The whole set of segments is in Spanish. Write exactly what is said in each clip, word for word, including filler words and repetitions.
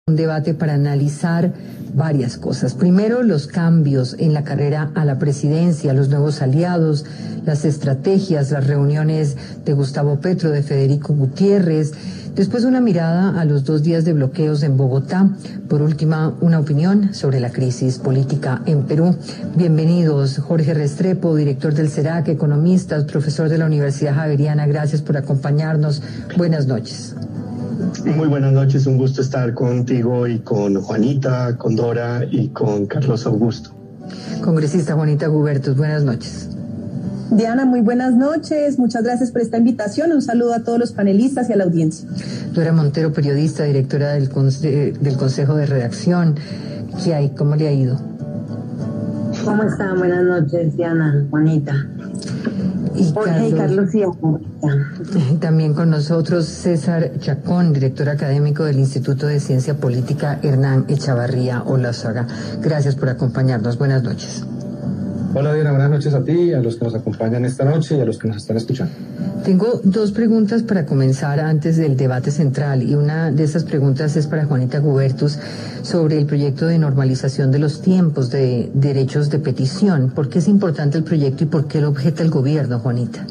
Un debate para analizar varias cosas. Primero, los cambios en la carrera a la presidencia, los nuevos aliados, las estrategias, las reuniones de Gustavo Petro, de Federico Gutiérrez. Después, una mirada a los dos días de bloqueos en Bogotá. Por última, una opinión sobre la crisis política en Perú. Bienvenidos, Jorge Restrepo, director del CERAC, economista, profesor de la Universidad Javeriana. Gracias por acompañarnos. Buenas noches. Muy buenas noches, un gusto estar contigo y con Juanita, con Dora y con Carlos Augusto. Congresista Juanita Gubertus, buenas noches. Diana, muy buenas noches, muchas gracias por esta invitación, un saludo a todos los panelistas y a la audiencia. Dora Montero, periodista, directora del, conse del Consejo de Redacción. ¿Qué hay? ¿Cómo le ha ido? ¿Cómo están? Buenas noches, Diana, Juanita. Y Jorge y Carlos y también con nosotros César Chacón, director académico del Instituto de Ciencia Política Hernán Echavarría Olazaga. Gracias por acompañarnos. Buenas noches. Hola Diana, buenas noches a ti, a los que nos acompañan esta noche y a los que nos están escuchando. Tengo dos preguntas para comenzar antes del debate central, y una de esas preguntas es para Juanita Gubertus sobre el proyecto de normalización de los tiempos de derechos de petición. ¿Por qué es importante el proyecto y por qué lo objeta el gobierno, Juanita?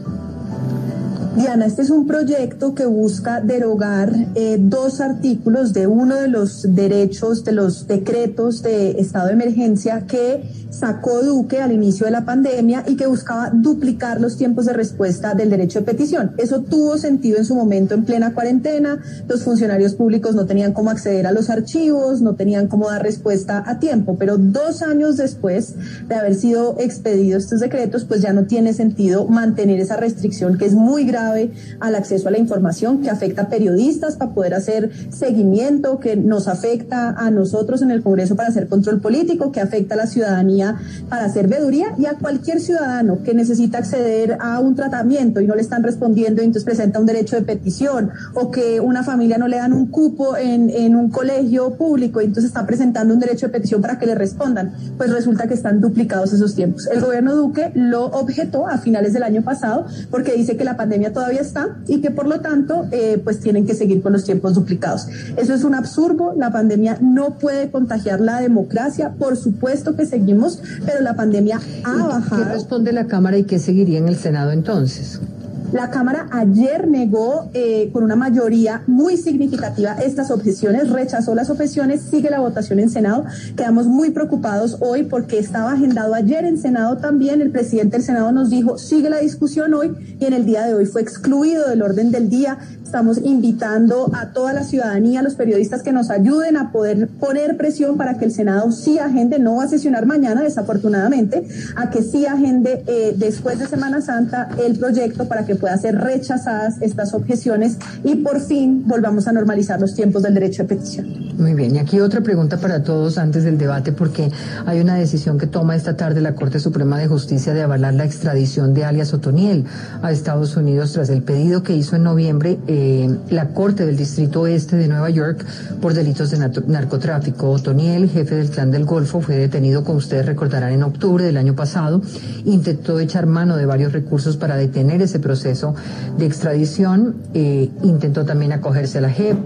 Diana, este es un proyecto que busca derogar eh, dos artículos de uno de los derechos, de los decretos de estado de emergencia que sacó Duque al inicio de la pandemia y que buscaba duplicar los tiempos de respuesta del derecho de petición. Eso tuvo sentido en su momento en plena cuarentena. Los funcionarios públicos no tenían cómo acceder a los archivos, no tenían cómo dar respuesta a tiempo, pero dos años después de haber sido expedidos estos decretos, pues ya no tiene sentido mantener esa restricción que es muy grave al acceso a la información, que afecta a periodistas para poder hacer seguimiento, que nos afecta a nosotros en el Congreso para hacer control político, que afecta a la ciudadanía para hacer veeduría, y a cualquier ciudadano que necesita acceder a un tratamiento y no le están respondiendo y entonces presenta un derecho de petición, o que una familia no le dan un cupo en, en un colegio público y entonces está presentando un derecho de petición para que le respondan, pues resulta que están duplicados esos tiempos. El gobierno Duque lo objetó a finales del año pasado porque dice que la pandemia todavía está y que por lo tanto eh, pues tienen que seguir con los tiempos duplicados. Eso es un absurdo, la pandemia no puede contagiar la democracia, por supuesto que seguimos, pero la pandemia ha bajado. ¿Qué responde la Cámara y qué seguiría en el Senado entonces? La Cámara ayer negó eh, con una mayoría muy significativa estas objeciones, rechazó las objeciones, sigue la votación en Senado. Quedamos muy preocupados hoy porque estaba agendado ayer en Senado también. El presidente del Senado nos dijo, sigue la discusión hoy, y en el día de hoy fue excluido del orden del día. Estamos invitando a toda la ciudadanía, a los periodistas, que nos ayuden a poder poner presión para que el Senado sí agende, no va a sesionar mañana desafortunadamente, a que sí agende eh, después de Semana Santa el proyecto para que puedan ser rechazadas estas objeciones y por fin volvamos a normalizar los tiempos del derecho de petición. Muy bien, y aquí otra pregunta para todos antes del debate, porque hay una decisión que toma esta tarde la Corte Suprema de Justicia de avalar la extradición de alias Otoniel a Estados Unidos tras el pedido que hizo en noviembre eh, la Corte del Distrito Oeste de Nueva York por delitos de narcotráfico. Otoniel, jefe del Clan del Golfo, fue detenido, como ustedes recordarán, en octubre del año pasado. Intentó echar mano de varios recursos para detener ese proceso de extradición, eh, intentó también acogerse a la J E P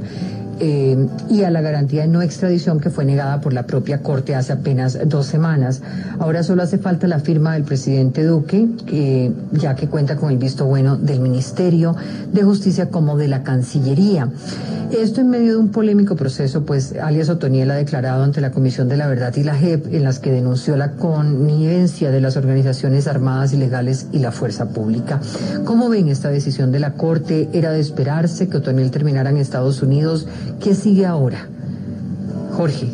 eh, y a la garantía de no extradición que fue negada por la propia Corte hace apenas dos semanas. Ahora solo hace falta la firma del presidente Duque, eh, ya que cuenta con el visto bueno del Ministerio de Justicia como de la Cancillería. Esto en medio de un polémico proceso, pues alias Otoniel ha declarado ante la Comisión de la Verdad y la J E P, en las que denunció la connivencia de las organizaciones armadas ilegales y la fuerza pública. ¿Cómo ven esta decisión de la Corte? ¿Era de esperarse que Otoniel terminara en Estados Unidos? ¿Qué sigue ahora? Jorge.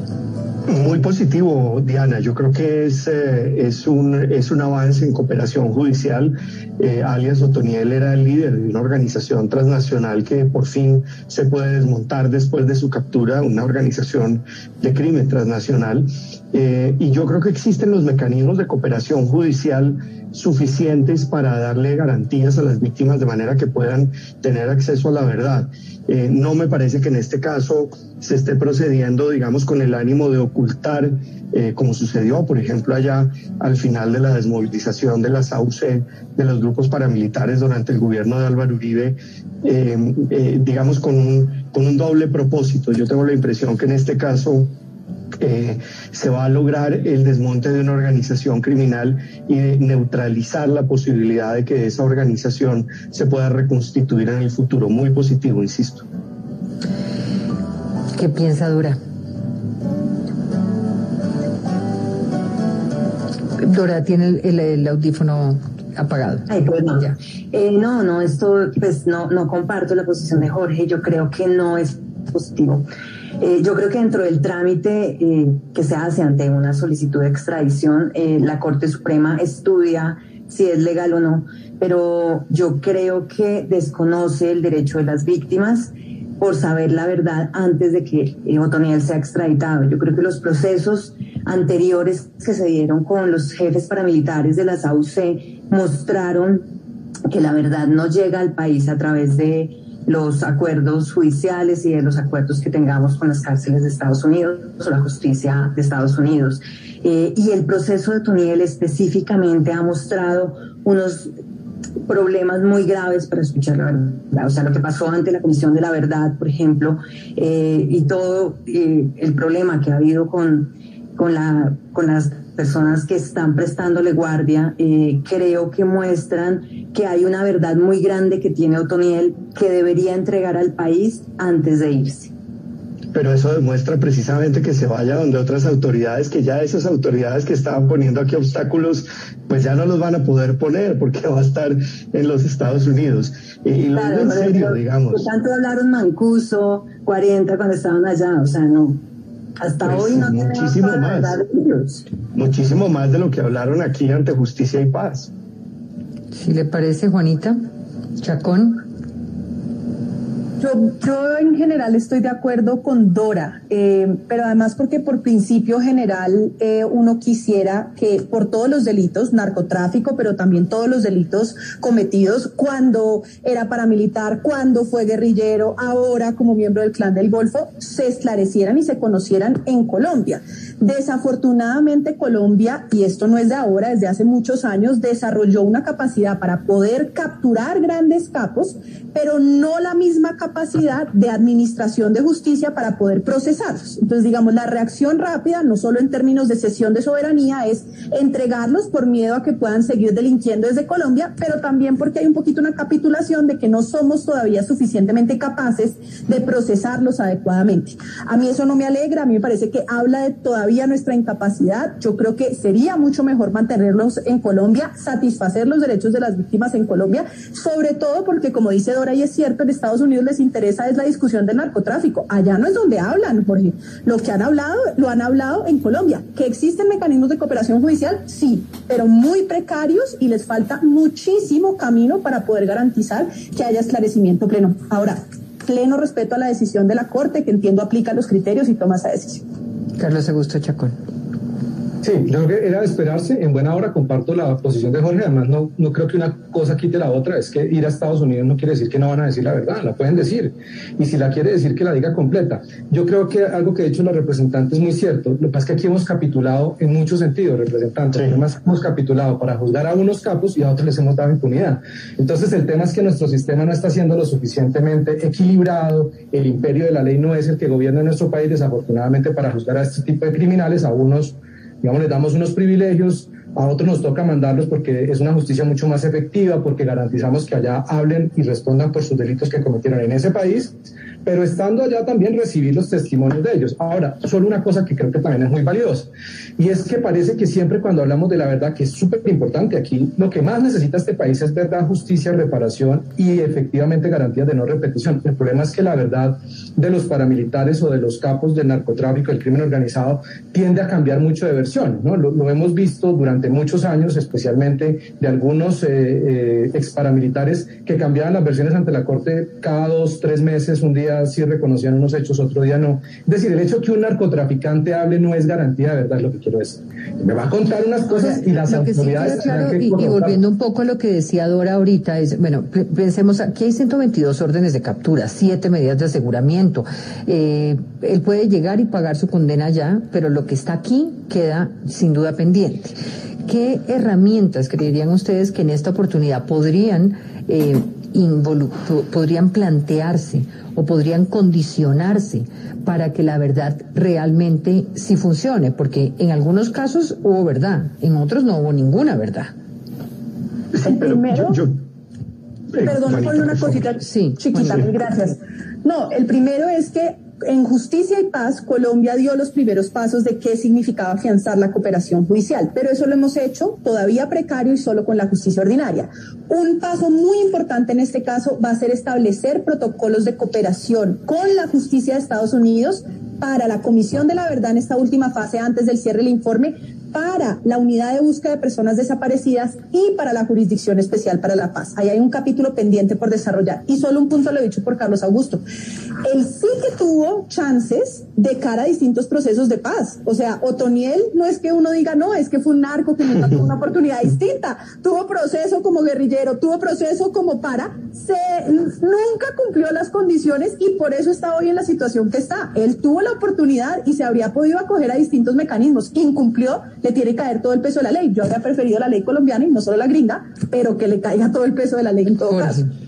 Muy positivo, Diana. Yo creo que es, eh, es, un, es un avance en cooperación judicial. Eh, alias Otoniel era el líder de una organización transnacional que por fin se puede desmontar después de su captura, una organización de crimen transnacional. Eh, y yo creo que existen los mecanismos de cooperación judicial suficientes para darle garantías a las víctimas de manera que puedan tener acceso a la verdad. Eh, no me parece que en este caso se esté procediendo, digamos, con el ánimo de dificultar, eh, como sucedió, por ejemplo, allá al final de la desmovilización de las A U C, de los grupos paramilitares durante el gobierno de Álvaro Uribe, eh, eh, digamos, con un, con un doble propósito. Yo tengo la impresión que en este caso Eh, se va a lograr el desmonte de una organización criminal y de neutralizar la posibilidad de que esa organización se pueda reconstituir en el futuro. Muy positivo, insisto. ¿Qué piensa Dora? Dora tiene el, el, el audífono apagado. Ay, pues no. Eh, no, no, esto, pues no, no comparto la posición de Jorge. Yo creo que no es positivo. Eh, yo creo que dentro del trámite eh, que se hace ante una solicitud de extradición, eh, la Corte Suprema estudia si es legal o no, pero yo creo que desconoce el derecho de las víctimas por saber la verdad antes de que eh, Otoniel sea extraditado. Yo creo que los procesos anteriores que se dieron con los jefes paramilitares de las A U C mostraron que la verdad no llega al país a través de los acuerdos judiciales y de los acuerdos que tengamos con las cárceles de Estados Unidos o la justicia de Estados Unidos. Eh, y el proceso de Otoniel específicamente ha mostrado unos problemas muy graves para escuchar la verdad. O sea, lo que pasó ante la Comisión de la Verdad, por ejemplo, eh, y todo eh, el problema que ha habido con, con, la, con las personas que están prestándole guardia, eh, creo que muestran que hay una verdad muy grande que tiene Otoniel que debería entregar al país antes de irse. Pero eso demuestra precisamente que se vaya donde otras autoridades, que ya esas autoridades que estaban poniendo aquí obstáculos, pues ya no los van a poder poner porque va a estar en los Estados Unidos. Y lo claro, digo en serio, digamos. Por tanto hablaron Mancuso, cuarenta cuando estaban allá, o sea, no. Hasta pues hoy no muchísimo tenemos más, la verdad de ellos. Muchísimo más de lo que hablaron aquí ante Justicia y Paz. Si le parece, Juanita Chacón. Yo, yo en general estoy de acuerdo con Dora, eh, pero además porque por principio general eh, uno quisiera que por todos los delitos, narcotráfico, pero también todos los delitos cometidos cuando era paramilitar, cuando fue guerrillero, ahora como miembro del Clan del Golfo, se esclarecieran y se conocieran en Colombia. Desafortunadamente Colombia, y esto no es de ahora, desde hace muchos años, desarrolló una capacidad para poder capturar grandes capos, pero no la misma capacidad de administración de justicia para poder procesarlos. Entonces, digamos, la reacción rápida, no solo en términos de cesión de soberanía, es entregarlos por miedo a que puedan seguir delinquiendo desde Colombia, pero también porque hay un poquito una capitulación de que no somos todavía suficientemente capaces de procesarlos adecuadamente. A mí eso no me alegra, a mí me parece que habla de todavía nuestra incapacidad. Yo creo que sería mucho mejor mantenerlos en Colombia, satisfacer los derechos de las víctimas en Colombia, sobre todo porque, como dice Dora, y es cierto, en Estados Unidos les interesa es la discusión del narcotráfico. Allá no es donde hablan, Jorge. Lo que han hablado, lo han hablado en Colombia. ¿Que existen mecanismos de cooperación judicial? Sí, pero muy precarios y les falta muchísimo camino para poder garantizar que haya esclarecimiento pleno. Ahora, pleno respeto a la decisión de la Corte, que entiendo aplica los criterios y toma esa decisión. Carlos Augusto Chacón. Sí, yo creo que era de esperarse. En buena hora comparto la posición de Jorge. Además, no, no creo que una cosa quite la otra. Es que ir a Estados Unidos no quiere decir que no van a decir la verdad. La pueden decir. Y si la quiere decir, que la diga completa. Yo creo que algo que ha dicho la representante es muy cierto. Lo que pasa es que aquí hemos capitulado en muchos sentidos, representantes. Sí. Además, hemos capitulado para juzgar a unos capos y a otros les hemos dado impunidad. Entonces, el tema es que nuestro sistema no está siendo lo suficientemente equilibrado. El imperio de la ley no es el que gobierna nuestro país, desafortunadamente, para juzgar a este tipo de criminales. A unos, digamos, les damos unos privilegios, a otros nos toca mandarlos porque es una justicia mucho más efectiva, porque garantizamos que allá hablen y respondan por sus delitos que cometieron en ese país, pero estando allá también recibir los testimonios de ellos. Ahora, solo una cosa que creo que también es muy valiosa, y es que parece que siempre cuando hablamos de la verdad, que es súper importante aquí, lo que más necesita este país es verdad, justicia, reparación y efectivamente garantías de no repetición. El problema es que la verdad de los paramilitares o de los capos del narcotráfico, del crimen organizado, tiende a cambiar mucho de versión, ¿no? Lo, lo hemos visto durante durante muchos años, especialmente de algunos eh, eh, ex paramilitares que cambiaban las versiones ante la Corte cada dos, tres meses, un día sí reconocían unos hechos, otro día no. Es decir, el hecho que un narcotraficante hable no es garantía de verdad, es lo que quiero decir. Me va a contar unas cosas y las autoridades... Sí, claro, que y, y volviendo un poco a lo que decía Dora ahorita, es, bueno, pensemos, aquí hay ciento veintidós órdenes de captura, siete medidas de aseguramiento. Eh, él puede llegar y pagar su condena ya, pero lo que está aquí queda sin duda pendiente. ¿Qué herramientas creerían ustedes que en esta oportunidad podrían eh, involu- podrían plantearse o podrían condicionarse para que la verdad realmente sí funcione? Porque en algunos casos hubo verdad, en otros no hubo ninguna verdad. Sí, pero primero, yo, yo eh, perdón, Juanita, por una por favor. cosita Sí, chiquita, sí. gracias. No, el primero es que en Justicia y Paz, Colombia dio los primeros pasos de qué significaba afianzar la cooperación judicial, pero eso lo hemos hecho todavía precario y solo con la justicia ordinaria. Un paso muy importante en este caso va a ser establecer protocolos de cooperación con la justicia de Estados Unidos para la Comisión de la Verdad en esta última fase antes del cierre del informe, para la Unidad de Búsqueda de Personas Desaparecidas y para la Jurisdicción Especial para la Paz. Ahí hay un capítulo pendiente por desarrollar. Y solo un punto lo he dicho por Carlos Augusto. Él sí que tuvo chances de cara a distintos procesos de paz. O sea, Otoniel no es que uno diga, no, es que fue un narco que nunca tuvo una oportunidad distinta. Tuvo proceso como guerrillero, tuvo proceso como para, se, nunca cumplió las condiciones y por eso está hoy en la situación que está. Él tuvo la oportunidad y se habría podido acoger a distintos mecanismos. Incumplió, le tiene que caer todo el peso de la ley. Yo habría preferido la ley colombiana y no solo la gringa, pero que le caiga todo el peso de la ley en todo Jorge. caso.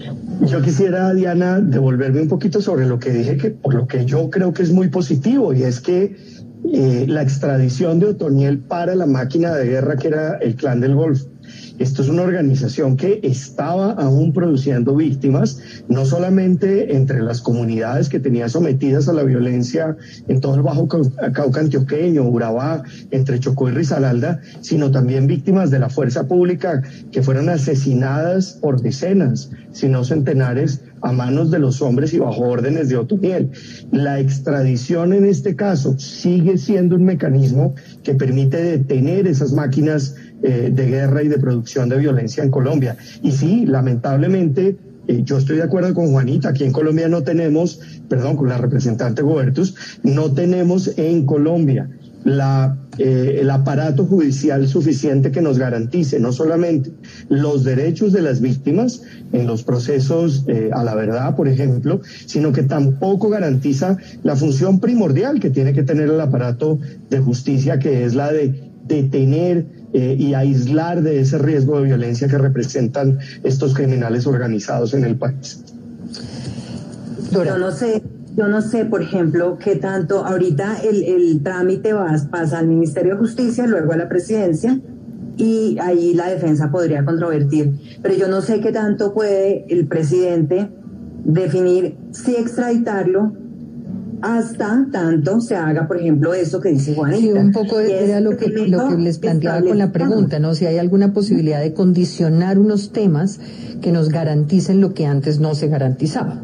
Yo quisiera, Diana, devolverme un poquito sobre lo que dije, que por lo que yo creo que es muy positivo, y es que eh, la extradición de Otoniel para la máquina de guerra que era el Clan del Golfo. Esto es una organización que estaba aún produciendo víctimas, no solamente entre las comunidades que tenía sometidas a la violencia en todo el Bajo Cauca antioqueño, Urabá, entre Chocó y Risaralda, sino también víctimas de la fuerza pública que fueron asesinadas por decenas, si no centenares, a manos de los hombres y bajo órdenes de Otoniel. La extradición en este caso sigue siendo un mecanismo que permite detener esas máquinas eh, de guerra y de producción de violencia en Colombia. Y sí, lamentablemente, eh, yo estoy de acuerdo con Juanita, aquí en Colombia no tenemos, perdón, con la representante Gobertus, no tenemos en Colombia la, eh, el aparato judicial suficiente que nos garantice no solamente los derechos de las víctimas en los procesos eh, a la verdad, por ejemplo, sino que tampoco garantiza la función primordial que tiene que tener el aparato de justicia, que es la de detener eh, y aislar de ese riesgo de violencia que representan estos criminales organizados en el país. Yo no sé, yo no sé, por ejemplo, qué tanto ahorita el, el trámite va, pasa al Ministerio de Justicia, luego a la Presidencia, y ahí la defensa podría controvertir. Pero yo no sé qué tanto puede el presidente definir si extraditarlo hasta tanto se haga, por ejemplo, eso que dice Juanita. Sí, un poco era lo que, lo que les planteaba con la pregunta, ¿no? Si hay alguna posibilidad de condicionar unos temas que nos garanticen lo que antes no se garantizaba.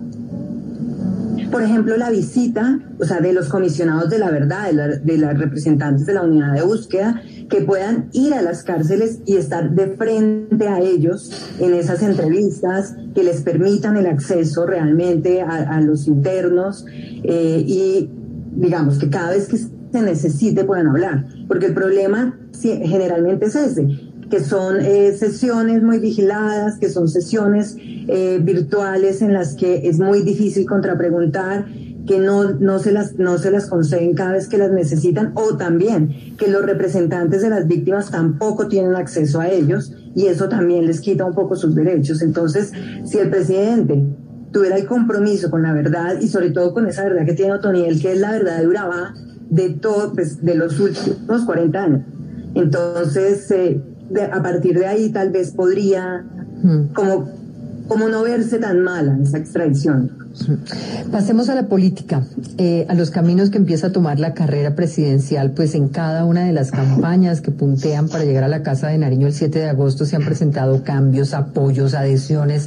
Por ejemplo, la visita, o sea, de los comisionados de la verdad, de, la, de las representantes de la unidad de búsqueda, que puedan ir a las cárceles y estar de frente a ellos en esas entrevistas, que les permitan el acceso realmente a, a los internos eh, y, digamos, que cada vez que se necesite puedan hablar. Porque el problema generalmente es ese, que son eh, sesiones muy vigiladas, que son sesiones eh, virtuales en las que es muy difícil contrapreguntar, que no, no, se las, no se las conceden cada vez que las necesitan, o también que los representantes de las víctimas tampoco tienen acceso a ellos, y eso también les quita un poco sus derechos. Entonces, si el presidente tuviera el compromiso con la verdad, y sobre todo con esa verdad que tiene Otoniel, que es la verdad de Urabá de, todo, pues, de los últimos cuarenta años, entonces... Eh, De, a partir de ahí tal vez podría hmm. como, como no verse tan mala esa extradición. Pasemos a la política, eh, a los caminos que empieza a tomar la carrera presidencial. Pues en cada una de las campañas que puntean para llegar a la Casa de Nariño el siete de agosto se han presentado cambios, apoyos, adhesiones.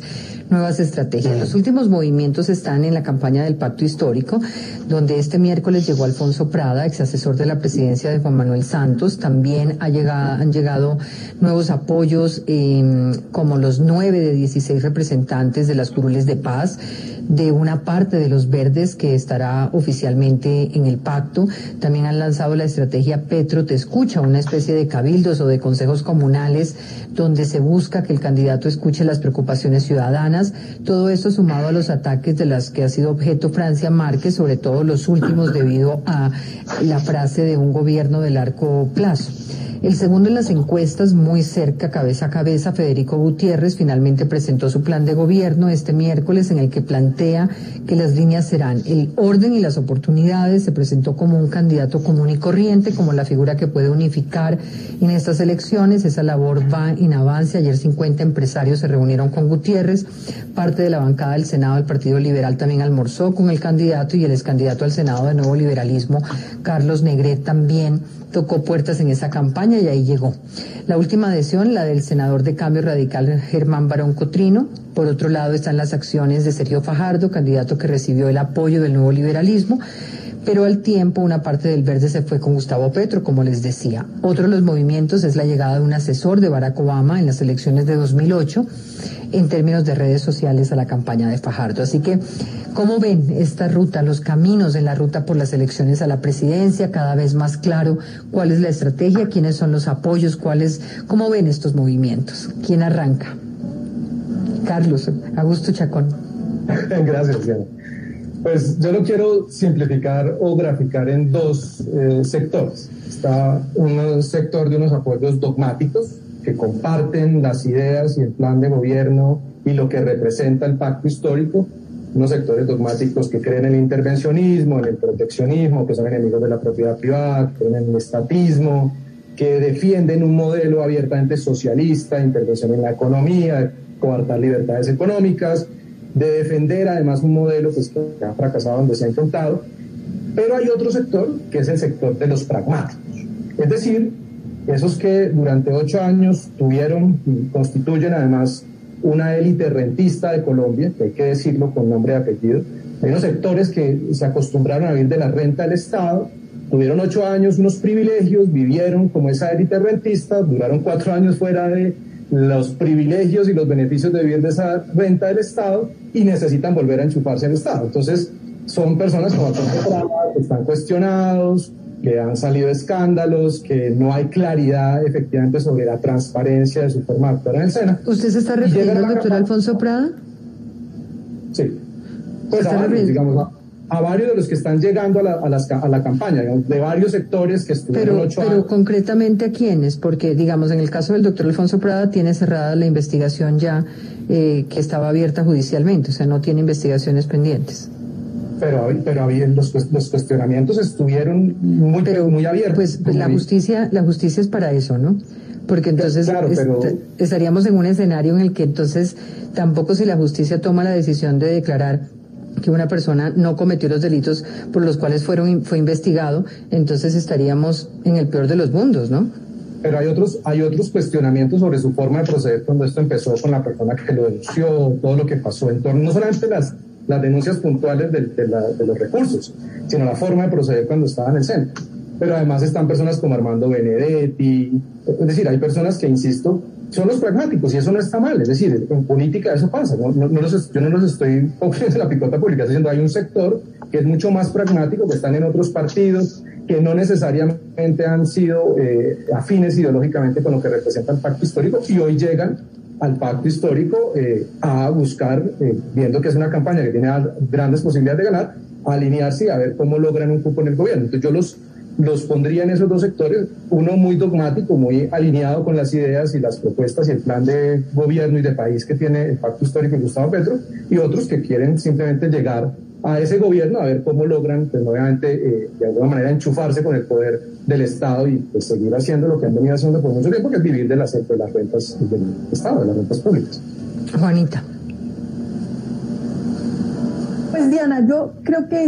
nuevas estrategias. Los últimos movimientos están en la campaña del Pacto Histórico, donde este miércoles llegó Alfonso Prada, ex asesor de la presidencia de Juan Manuel Santos. También ha llegado, han llegado nuevos apoyos, eh, como los nueve de dieciséis representantes de las curules de paz, de una parte de los verdes que estará oficialmente en el pacto. También han lanzado la estrategia Petro Te Escucha, una especie de cabildos o de consejos comunales donde se busca que el candidato escuche las preocupaciones ciudadanas. Todo esto sumado a los ataques de las que ha sido objeto Francia Márquez, sobre todo los últimos debido a la frase de un gobierno de largo plazo. El segundo en las encuestas, muy cerca, cabeza a cabeza, Federico Gutiérrez, finalmente presentó su plan de gobierno este miércoles, en el que plantea que las líneas serán el orden y las oportunidades. Se presentó como un candidato común y corriente, como la figura que puede unificar en estas elecciones. Esa labor va en avance. Ayer cincuenta empresarios se reunieron con Gutiérrez. Parte de la bancada del Senado del Partido Liberal también almorzó con el candidato, y el excandidato al Senado de Nuevo Liberalismo, Carlos Negret, también tocó puertas en esa campaña y ahí llegó. La última adhesión, la del senador de Cambio Radical Germán Barón Cotrino. Por otro lado están las acciones de Sergio Fajardo, candidato que recibió el apoyo del Nuevo Liberalismo, pero al tiempo una parte del verde se fue con Gustavo Petro, como les decía. Otro de los movimientos es la llegada de un asesor de Barack Obama en las elecciones de dos mil ocho, en términos de redes sociales, a la campaña de Fajardo. Así que, ¿cómo ven esta ruta, los caminos en la ruta por las elecciones a la presidencia? Cada vez más claro cuál es la estrategia, quiénes son los apoyos, cuáles, ¿cómo ven estos movimientos? ¿Quién arranca? Carlos, Augusto Chacón. Gracias, Diana. Pues yo lo quiero simplificar o graficar en dos eh, sectores. Está un sector de unos apoyos dogmáticos que comparten las ideas y el plan de gobierno y lo que representa el pacto histórico, unos sectores dogmáticos que creen en el intervencionismo, en el proteccionismo, que son enemigos de la propiedad privada, que creen en el estatismo, que defienden un modelo abiertamente socialista, intervención en la economía, coartar libertades económicas, de defender además un modelo pues, que ha fracasado donde se ha intentado. Pero hay otro sector, que es el sector de los pragmáticos, es decir, esos que durante ocho años tuvieron y constituyen además una élite rentista de Colombia, que hay que decirlo con nombre y apellido. Hay unos sectores que se acostumbraron a vivir de la renta del Estado, tuvieron ocho años unos privilegios, vivieron como esa élite rentista, duraron cuatro años fuera de los privilegios y los beneficios de vivir de esa renta del Estado y necesitan volver a enchufarse al Estado. Entonces, son personas como que están cuestionados, que han salido escándalos, que no hay claridad efectivamente sobre la transparencia de su forma de actuar en el SENA. ¿Usted se está refiriendo al doctor Alfonso Prada? Sí. Pues a varios, digamos, a, a varios de los que están llegando a la, a las, a la campaña, digamos, de varios sectores que estuvieron pero, ocho pero años. Concretamente, ¿a quiénes? Porque, digamos, en el caso del doctor Alfonso Prada tiene cerrada la investigación ya eh, que estaba abierta judicialmente, o sea, no tiene investigaciones pendientes. Pero, pero los, los cuestionamientos estuvieron muy, pero, muy abiertos. Pues, pues la justicia, la justicia es para eso, ¿no? Porque entonces claro, pero... est estaríamos en un escenario en el que entonces tampoco, si la justicia toma la decisión de declarar que una persona no cometió los delitos por los cuales fueron fue investigado, entonces estaríamos en el peor de los mundos, ¿no? Pero hay otros, hay otros cuestionamientos sobre su forma de proceder cuando esto empezó con la persona que lo denunció, todo lo que pasó en torno, no solamente las las denuncias puntuales de, de, la, de los recursos, sino la forma de proceder cuando estaba en el centro. Pero además están personas como Armando Benedetti, es decir, hay personas que, insisto, son los pragmáticos y eso no está mal, es decir, en política eso pasa, no, no, no los, yo no los estoy poniendo la picota pública, estoy diciendo hay un sector que es mucho más pragmático, que están en otros partidos, que no necesariamente han sido eh, afines ideológicamente con lo que representa el pacto histórico y hoy llegan al pacto histórico eh, a buscar, eh, viendo que es una campaña que tiene grandes posibilidades de ganar, a alinearse y a ver cómo logran un cupo en el gobierno. Entonces yo los, los pondría en esos dos sectores, uno muy dogmático, muy alineado con las ideas y las propuestas y el plan de gobierno y de país que tiene el pacto histórico de Gustavo Petro, y otros que quieren simplemente llegar a ese gobierno a ver cómo logran, pues obviamente, eh, de alguna manera enchufarse con el poder del Estado y pues seguir haciendo lo que han venido haciendo por mucho tiempo, que es vivir de las, de las rentas del Estado, de las rentas públicas. Juanita. Pues Diana, yo creo que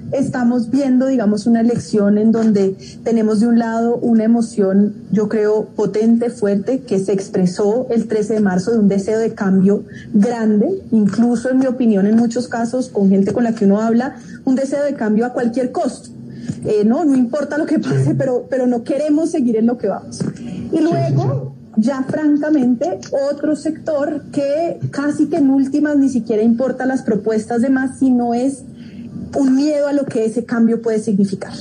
estamos viendo, digamos, una elección en donde tenemos de un lado una emoción, yo creo, potente, fuerte, que se expresó el trece de marzo de un deseo de cambio grande, incluso en mi opinión, en muchos casos, con gente con la que uno habla, un deseo de cambio a cualquier costo. Eh, no, no importa lo que pase, pero, pero no queremos seguir en lo que vamos. Y luego, ya francamente, otro sector que casi que en últimas ni siquiera importa las propuestas de más, sino es un miedo a lo que ese cambio puede significar.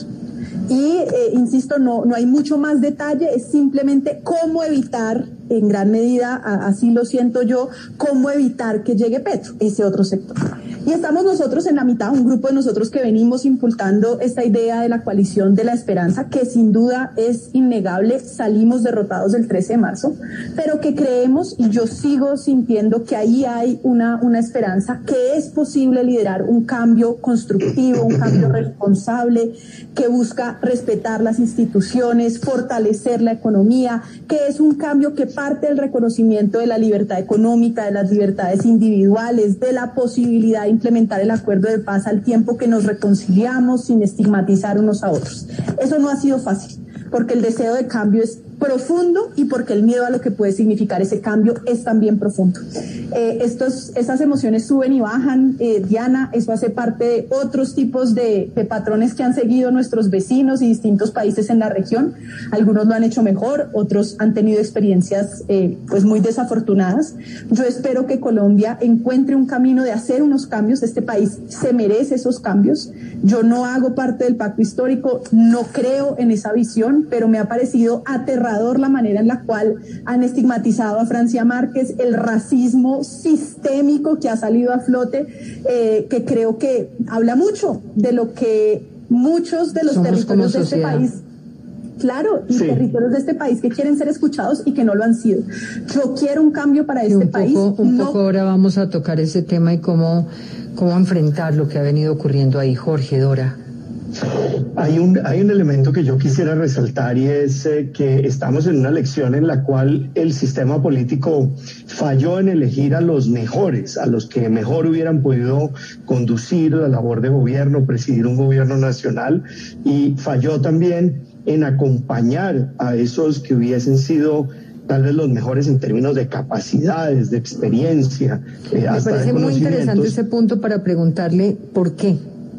Y, eh, insisto, no, no hay mucho más detalle, es simplemente cómo evitar, en gran medida, a, así lo siento yo, cómo evitar que llegue Petro, ese otro sector. Y estamos nosotros en la mitad, un grupo de nosotros que venimos impulsando esta idea de la coalición de la esperanza, que sin duda es innegable, salimos derrotados el trece de marzo, pero que creemos, y yo sigo sintiendo que ahí hay una, una esperanza, que es posible liderar un cambio constructivo, un cambio responsable, que busca respetar las instituciones, fortalecer la economía, que es un cambio que parte del reconocimiento de la libertad económica, de las libertades individuales, de la posibilidad de implementar el acuerdo de paz al tiempo que nos reconciliamos sin estigmatizar unos a otros. Eso no ha sido fácil, porque el deseo de cambio es profundo y porque el miedo a lo que puede significar ese cambio es también profundo. Eh, estos, esas emociones suben y bajan, eh, Diana, eso hace parte de otros tipos de, de patrones que han seguido nuestros vecinos y distintos países en la región. Algunos lo han hecho mejor, otros han tenido experiencias eh, pues muy desafortunadas. Yo espero que Colombia encuentre un camino de hacer unos cambios. Este país se merece esos cambios. Yo no hago parte del pacto histórico, no creo en esa visión, pero me ha parecido aterrador la manera en la cual han estigmatizado a Francia Márquez, el racismo sistémico que ha salido a flote, eh, que creo que habla mucho de lo que muchos de los Somos territorios de este país, claro, y sí. territorios de este país que quieren ser escuchados y que no lo han sido. Yo quiero un cambio para y este un país. Poco, un no... poco ahora vamos a tocar ese tema y cómo, cómo enfrentar lo que ha venido ocurriendo ahí. Jorge, Dora. Hay un, hay un elemento que yo quisiera resaltar y es eh, que estamos en una elección en la cual el sistema político falló en elegir a los mejores, a los que mejor hubieran podido conducir la labor de gobierno, presidir un gobierno nacional, y falló también en acompañar a esos que hubiesen sido tal vez los mejores en términos de capacidades, de experiencia. Eh, Me hasta parece de muy interesante ese punto para preguntarle por qué.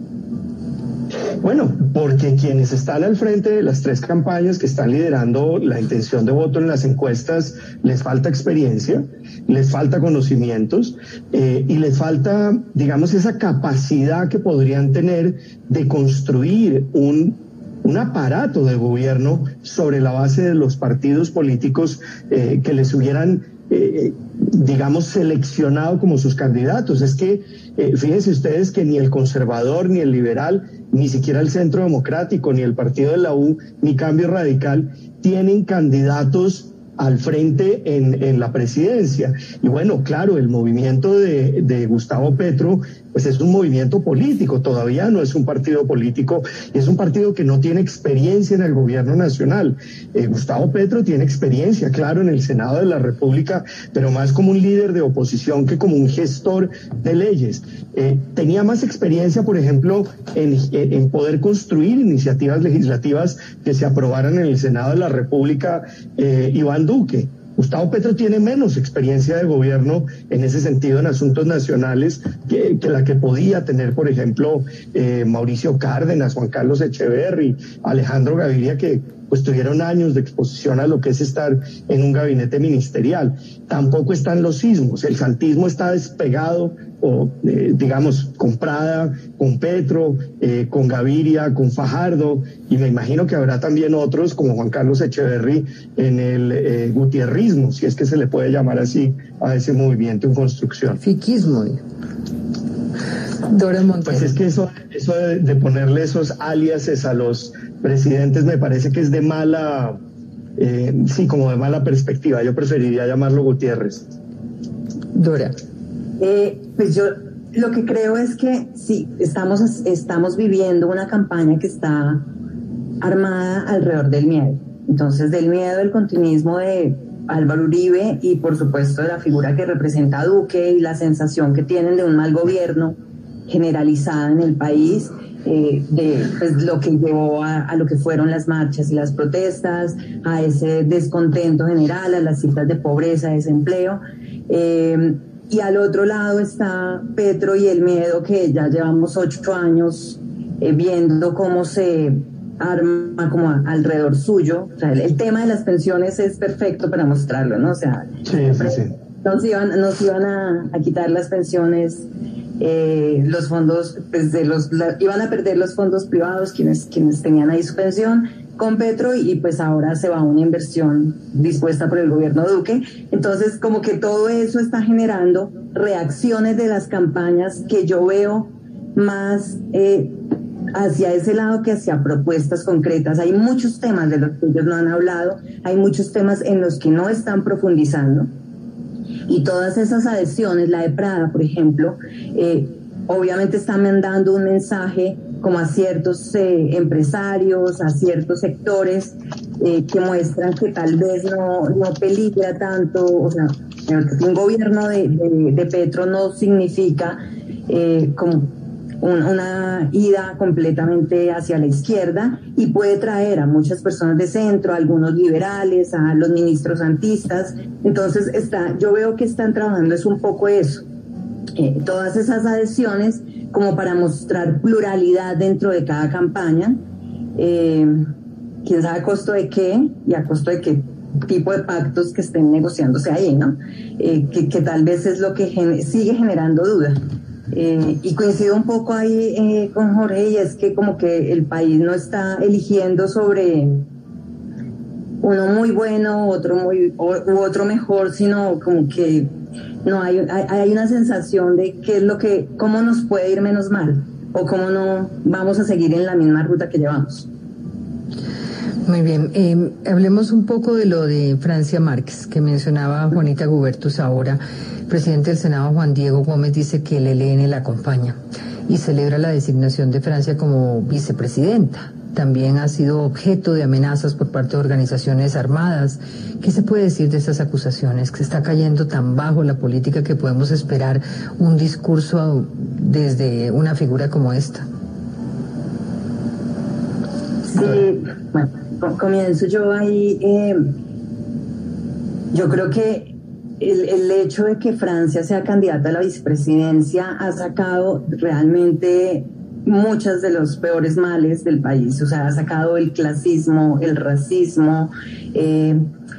Bueno, porque quienes están al frente de las tres campañas que están liderando la intención de voto en las encuestas, les falta experiencia, les falta conocimientos eh, y les falta, digamos, esa capacidad que podrían tener de construir un, un aparato de gobierno sobre la base de los partidos políticos eh, que les hubieran Eh, digamos, seleccionado como sus candidatos. Es que, eh, fíjense ustedes que ni el conservador, ni el liberal, ni siquiera el Centro Democrático, ni el partido de la U, ni Cambio Radical, tienen candidatos al frente en, en la presidencia. Y bueno, claro, el movimiento de, de Gustavo Petro, pues es un movimiento político, todavía no es un partido político, y es un partido que no tiene experiencia en el gobierno nacional. Eh, Gustavo Petro tiene experiencia, claro, en el Senado de la República, pero más como un líder de oposición que como un gestor de leyes. Eh, tenía más experiencia, por ejemplo, en, en poder construir iniciativas legislativas que se aprobaran en el Senado de la República, eh, Iván Duque. Gustavo Petro tiene menos experiencia de gobierno en ese sentido en asuntos nacionales que, que la que podía tener, por ejemplo, eh, Mauricio Cárdenas, Juan Carlos Echeverry, Alejandro Gaviria, que pues tuvieron años de exposición a lo que es estar en un gabinete ministerial. Tampoco están los sismos, el santismo está despegado o eh, digamos comprada con Petro, eh, con Gaviria, con Fajardo, y me imagino que habrá también otros como Juan Carlos Echeverry en el eh, gutierrismo, si es que se le puede llamar así a ese movimiento en construcción. Fiquismo. Dora Montero. Pues es que eso, eso de, de ponerle esos aliases a los presidentes me parece que es de mala, eh, sí, como de mala perspectiva. Yo preferiría llamarlo Gutiérrez. Dora. Eh, pues yo lo que creo es que sí, estamos, estamos viviendo una campaña que está armada alrededor del miedo. Entonces, del miedo del continuismo de Álvaro Uribe y, por supuesto, de la figura que representa a Duque y la sensación que tienen de un mal gobierno generalizada en el país, eh, de pues, lo que llevó a, a lo que fueron las marchas y las protestas, a ese descontento general, a las cifras de pobreza, desempleo. Eh, y al otro lado está Petro y el miedo que ya llevamos ocho años eh, viendo cómo se arma como a, alrededor suyo. O sea, el, el tema de las pensiones es perfecto para mostrarlo, ¿no? O sea, sí, sí, sí. Nos iban, nos iban a, a quitar las pensiones, eh, los fondos, pues de los, la, iban a perder los fondos privados quienes, quienes tenían ahí su pensión con Petro, y, y pues ahora se va a una inversión dispuesta por el gobierno Duque. Entonces como que todo eso está generando reacciones de las campañas que yo veo más eh, hacia ese lado que hacia propuestas concretas. Hay muchos temas de los que ellos no han hablado, hay muchos temas en los que no están profundizando, y todas esas adhesiones, la de Prada, por ejemplo, eh, obviamente están mandando un mensaje como a ciertos eh, empresarios, a ciertos sectores eh, que muestran que tal vez no, no peligra tanto, o sea, un gobierno de, de, de Petro no significa eh, como una ida completamente hacia la izquierda, y puede traer a muchas personas de centro, a algunos liberales, a los ministros santistas. Entonces está, yo veo que están trabajando es un poco eso, eh, todas esas adhesiones como para mostrar pluralidad dentro de cada campaña, eh, quién sabe a costo de qué y a costo de qué tipo de pactos que estén negociándose ahí, ¿no? Eh, que, que tal vez es lo que gen- sigue generando duda. Eh, y coincido un poco ahí eh, con Jorge, y es que como que el país no está eligiendo sobre uno muy bueno, otro muy o, u otro mejor, sino como que no hay, hay hay una sensación de qué es lo que, cómo nos puede ir menos mal, o cómo no vamos a seguir en la misma ruta que llevamos. Muy bien, eh, hablemos un poco de lo de Francia Márquez, que mencionaba Juanita Gubertus ahora. El presidente del Senado, Juan Diego Gómez, dice que el E L N la acompaña y celebra la designación de Francia como vicepresidenta. También ha sido objeto de amenazas por parte de organizaciones armadas. ¿Qué se puede decir de esas acusaciones? ¿Que está cayendo tan bajo la política que podemos esperar un discurso desde una figura como esta? Sí, bueno, comienzo yo ahí. Eh, yo creo que el, el hecho de que Francia sea candidata a la vicepresidencia ha sacado realmente muchos de los peores males del país. O sea, ha sacado el clasismo, el racismo, eh,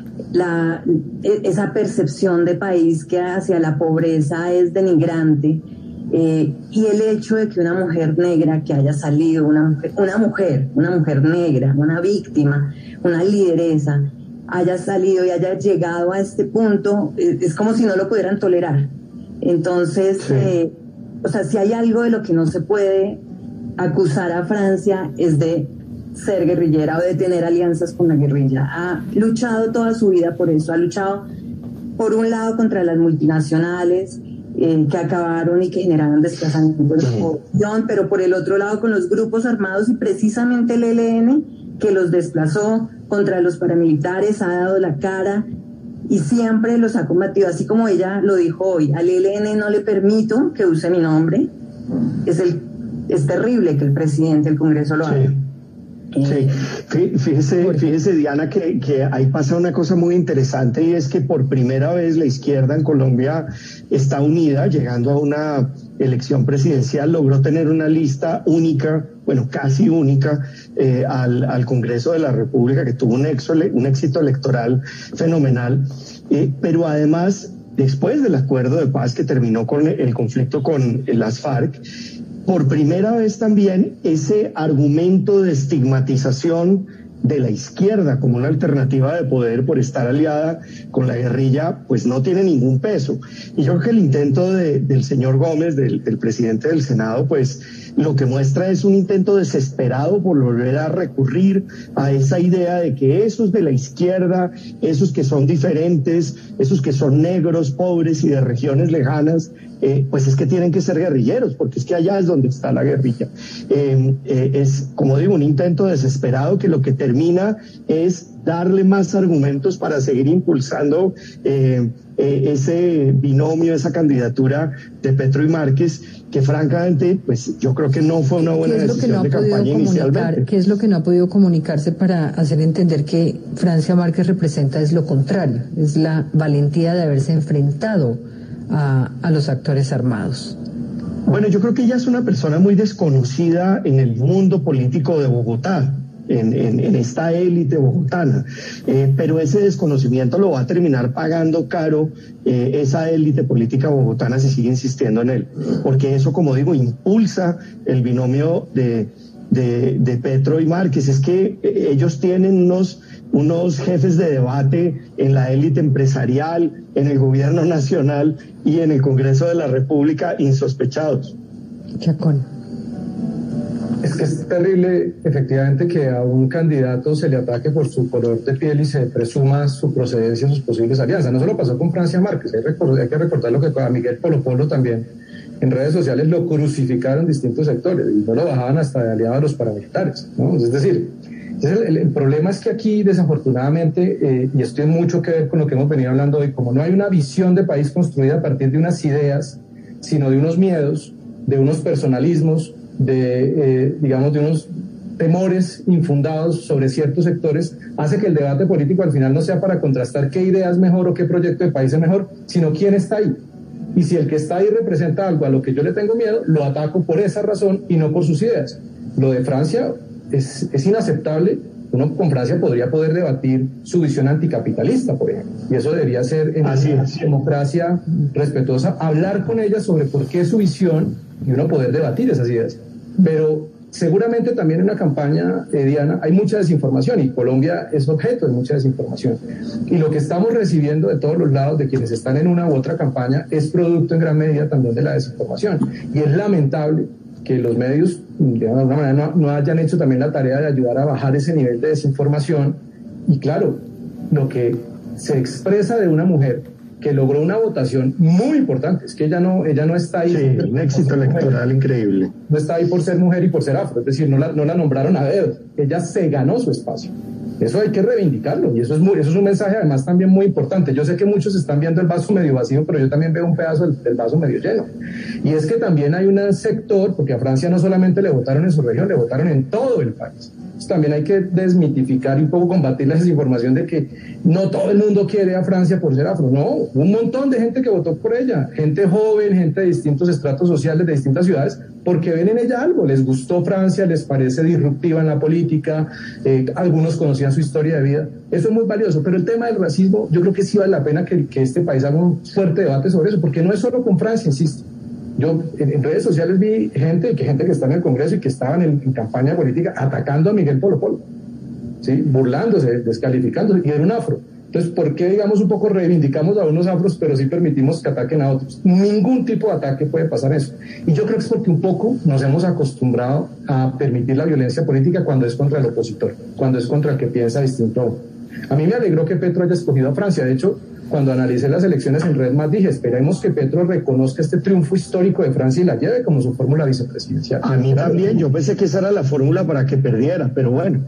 la, esa percepción de país que hacia la pobreza es denigrante. Eh, y el hecho de que una mujer negra que haya salido, una mujer, una mujer, una mujer negra, una víctima, una lideresa, haya salido y haya llegado a este punto, eh, es como si no lo pudieran tolerar. Entonces, sí. eh, o sea, si hay algo de lo que no se puede acusar a Francia es de ser guerrillera o de tener alianzas con la guerrilla. Ha luchado toda su vida por eso, ha luchado por un lado contra las multinacionales, Eh, que acabaron y que generaron desplazamiento de población, pero por el otro lado con los grupos armados, y precisamente el E L N que los desplazó contra los paramilitares, ha dado la cara y siempre los ha combatido, así como ella lo dijo hoy: al E L N no le permito que use mi nombre. Es, el, es terrible que el presidente del Congreso lo haga. Sí. Sí, fíjese, fíjese Diana, que, que ahí pasa una cosa muy interesante, y es que por primera vez la izquierda en Colombia está unida, llegando a una elección presidencial, logró tener una lista única, bueno, casi única, eh, al, al Congreso de la República, que tuvo un, exo, un éxito electoral fenomenal, eh, pero además, después del acuerdo de paz que terminó con el conflicto con las FARC, por primera vez también ese argumento de estigmatización de la izquierda como una alternativa de poder por estar aliada con la guerrilla, pues no tiene ningún peso. Y yo creo que el intento de, del señor Gómez, del, del presidente del Senado, pues lo que muestra es un intento desesperado por volver a recurrir a esa idea de que esos de la izquierda, esos que son diferentes, esos que son negros, pobres y de regiones lejanas, eh, pues es que tienen que ser guerrilleros, porque es que allá es donde está la guerrilla. Eh, eh, es, como digo, un intento desesperado que lo que termina es darle más argumentos para seguir impulsando eh, eh, ese binomio, esa candidatura de Petro y Márquez, que francamente, pues yo creo que no fue una buena decisión no de campaña inicialmente. ¿Qué es lo que no ha podido comunicarse para hacer entender que Francia Márquez representa es lo contrario, es la valentía de haberse enfrentado a, a los actores armados? Bueno, yo creo que ella es una persona muy desconocida en el mundo político de Bogotá. En, en, en esta élite bogotana, eh, pero ese desconocimiento lo va a terminar pagando caro eh, esa élite política bogotana si sigue insistiendo en él, porque eso, como digo, impulsa el binomio de, de, de Petro y Márquez. Es que eh, ellos tienen unos, unos jefes de debate en la élite empresarial, en el gobierno nacional y en el Congreso de la República insospechados. Chacón. Es que es terrible, efectivamente, que a un candidato se le ataque por su color de piel y se presuma su procedencia, sus posibles alianzas. No solo pasó con Francia Márquez, hay, hay que recordar lo que a Miguel Polo Polo también en redes sociales lo crucificaron distintos sectores y no lo bajaban hasta de aliado a los paramilitares, ¿no? Es decir, el, el, el problema es que aquí, desafortunadamente, eh, y esto tiene mucho que ver con lo que hemos venido hablando hoy, como no hay una visión de país construida a partir de unas ideas, sino de unos miedos, de unos personalismos, de, eh, digamos, de unos temores infundados sobre ciertos sectores, hace que el debate político al final no sea para contrastar qué idea es mejor o qué proyecto de país es mejor, sino quién está ahí. Y si el que está ahí representa algo a lo que yo le tengo miedo, lo ataco por esa razón y no por sus ideas. Lo de Francia es, es inaceptable. Uno con Francia podría poder debatir su visión anticapitalista, por ejemplo, y eso debería ser en Así una es. democracia respetuosa, hablar con ella sobre por qué su visión y uno poder debatir esas ideas. Pero seguramente también en una campaña, eh, Diana, hay mucha desinformación y Colombia es objeto de mucha desinformación. Y lo que estamos recibiendo de todos los lados de quienes están en una u otra campaña es producto en gran medida también de la desinformación. Y es lamentable que los medios, de alguna manera, no, no hayan hecho también la tarea de ayudar a bajar ese nivel de desinformación. Y claro, lo que se expresa de una mujer que logró una votación muy importante, es que ella no, ella no está ahí. Sí, un éxito electoral mujer. Increíble. No está ahí por ser mujer y por ser afro, es decir, no la, no la nombraron a dedo, ella se ganó su espacio. Eso hay que reivindicarlo y eso es, muy, eso es un mensaje además también muy importante. Yo sé que muchos están viendo el vaso medio vacío, pero yo también veo un pedazo del, del vaso medio lleno. Y es que también hay un sector, porque a Francia no solamente le votaron en su región, le votaron en todo el país. Entonces también hay que desmitificar y un poco combatir la desinformación de que no todo el mundo quiere a Francia por ser afro. No, un montón de gente que votó por ella, gente joven, gente de distintos estratos sociales, de distintas ciudades, porque ven en ella algo, les gustó Francia, les parece disruptiva en la política, eh, algunos conocían su historia de vida. Eso es muy valioso, pero el tema del racismo, yo creo que sí vale la pena que, que este país haga un fuerte debate sobre eso, porque no es solo con Francia, insisto. Yo en, en redes sociales vi gente, que gente que está en el Congreso y que estaban en, en campaña política atacando a Miguel Polo Polo, ¿sí? Burlándose, descalificándose, y era un afro. Entonces, ¿por qué, digamos, un poco reivindicamos a unos afros, pero sí permitimos que ataquen a otros? Ningún tipo de ataque puede pasar eso. Y yo creo que es porque un poco nos hemos acostumbrado a permitir la violencia política cuando es contra el opositor, cuando es contra el que piensa distinto. A mí me alegró que Petro haya escogido a Francia. De hecho, cuando analicé las elecciones en Red Más, dije, esperemos que Petro reconozca este triunfo histórico de Francia y la lleve como su fórmula vicepresidencial. A mí también, yo pensé que esa era la fórmula para que perdiera, pero bueno.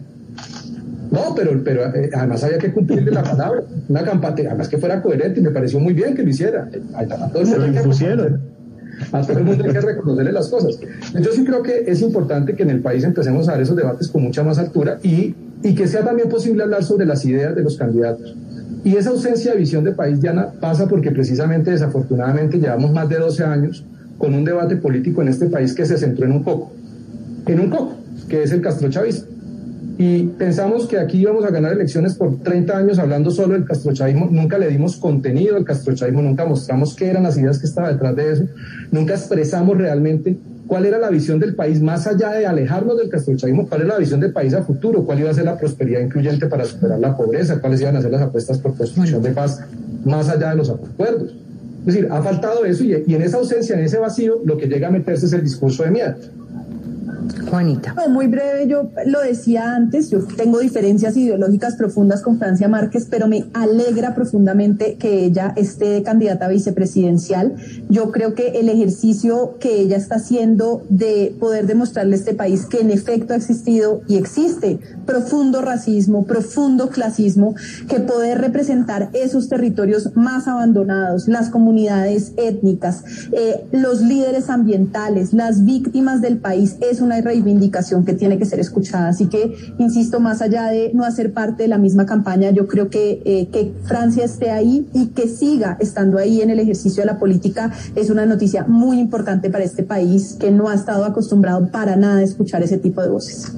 No, pero, pero eh, además había que cumplirle la palabra, una campaña, además que fuera coherente, y me pareció muy bien que lo hiciera. A, a todo el mundo Se lo impusieron. A todo el mundo hay que reconocerle las cosas. Yo sí creo que es importante que en el país empecemos a dar esos debates con mucha más altura y, y que sea también posible hablar sobre las ideas de los candidatos. Y esa ausencia de visión de país, Diana, pasa porque precisamente, desafortunadamente, llevamos más de doce años con un debate político en este país que se centró en un coco, en un coco, que es el castrochavismo. Y pensamos que aquí íbamos a ganar elecciones por treinta años hablando solo del castrochavismo, nunca le dimos contenido al castrochavismo, nunca mostramos qué eran las ideas que estaban detrás de eso, nunca expresamos realmente cuál era la visión del país más allá de alejarnos del castrochavismo, cuál era la visión del país a futuro, cuál iba a ser la prosperidad incluyente para superar la pobreza, cuáles iban a ser las apuestas por construcción de paz más allá de los acuerdos. Es decir, ha faltado eso y, y en esa ausencia, en ese vacío, lo que llega a meterse es el discurso de miedo. Juanita. No, muy breve, yo lo decía antes, yo tengo diferencias ideológicas profundas con Francia Márquez, pero me alegra profundamente que ella esté candidata a vicepresidencial. Yo creo que el ejercicio que ella está haciendo de poder demostrarle a este país que en efecto ha existido y existe profundo racismo, profundo clasismo, que poder representar esos territorios más abandonados, las comunidades étnicas, eh, los líderes ambientales, las víctimas del país, es una reivindicación que tiene que ser escuchada. Así que, insisto, más allá de no hacer parte de la misma campaña, yo creo que, eh, que Francia esté ahí y que siga estando ahí en el ejercicio de la política es una noticia muy importante para este país que no ha estado acostumbrado para nada a escuchar ese tipo de voces.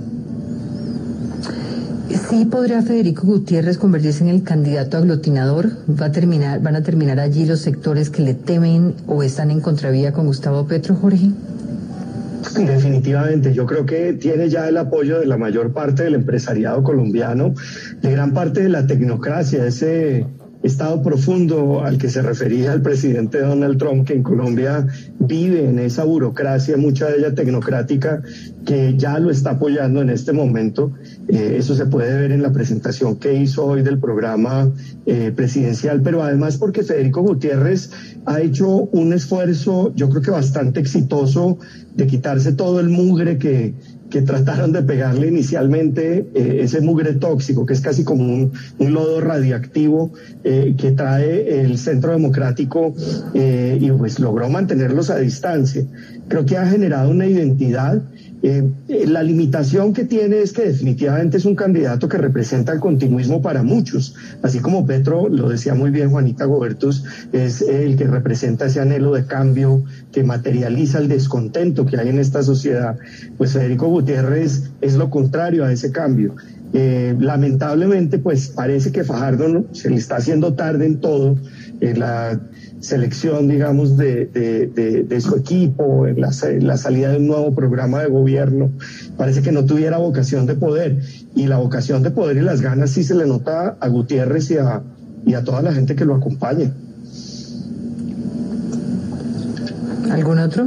¿Sí podrá Federico Gutiérrez convertirse en el candidato aglutinador? ¿Va a terminar, van a terminar allí los sectores que le temen o están en contravía con Gustavo Petro, Jorge? Definitivamente, yo creo que tiene ya el apoyo de la mayor parte del empresariado colombiano, de gran parte de la tecnocracia, ese estado profundo al que se refería el presidente Donald Trump, que en Colombia vive en esa burocracia, mucha de ella tecnocrática, que ya lo está apoyando en este momento. Eh, eso se puede ver en la presentación que hizo hoy del programa eh, presidencial, pero además porque Federico Gutiérrez ha hecho un esfuerzo, yo creo que bastante exitoso, de quitarse todo el mugre que que trataron de pegarle inicialmente, eh, ese mugre tóxico, que es casi como un, un lodo radiactivo eh, que trae el Centro Democrático, eh, y pues logró mantenerlos a distancia. Creo que ha generado una identidad. Eh, eh, la limitación que tiene es que definitivamente es un candidato que representa el continuismo para muchos, así como Petro, lo decía muy bien Juanita Gobertus, es el que representa ese anhelo de cambio que materializa el descontento que hay en esta sociedad. Pues Federico Gutiérrez es lo contrario a ese cambio. Eh, lamentablemente, pues parece que Fajardo no, se le está haciendo tarde en todo, en la selección, digamos, de, de, de, de su equipo, en la, en la salida de un nuevo programa de gobierno. Parece que no tuviera vocación de poder, y la vocación de poder y las ganas sí se le nota a Gutiérrez y a, y a toda la gente que lo acompaña. ¿Algún otro?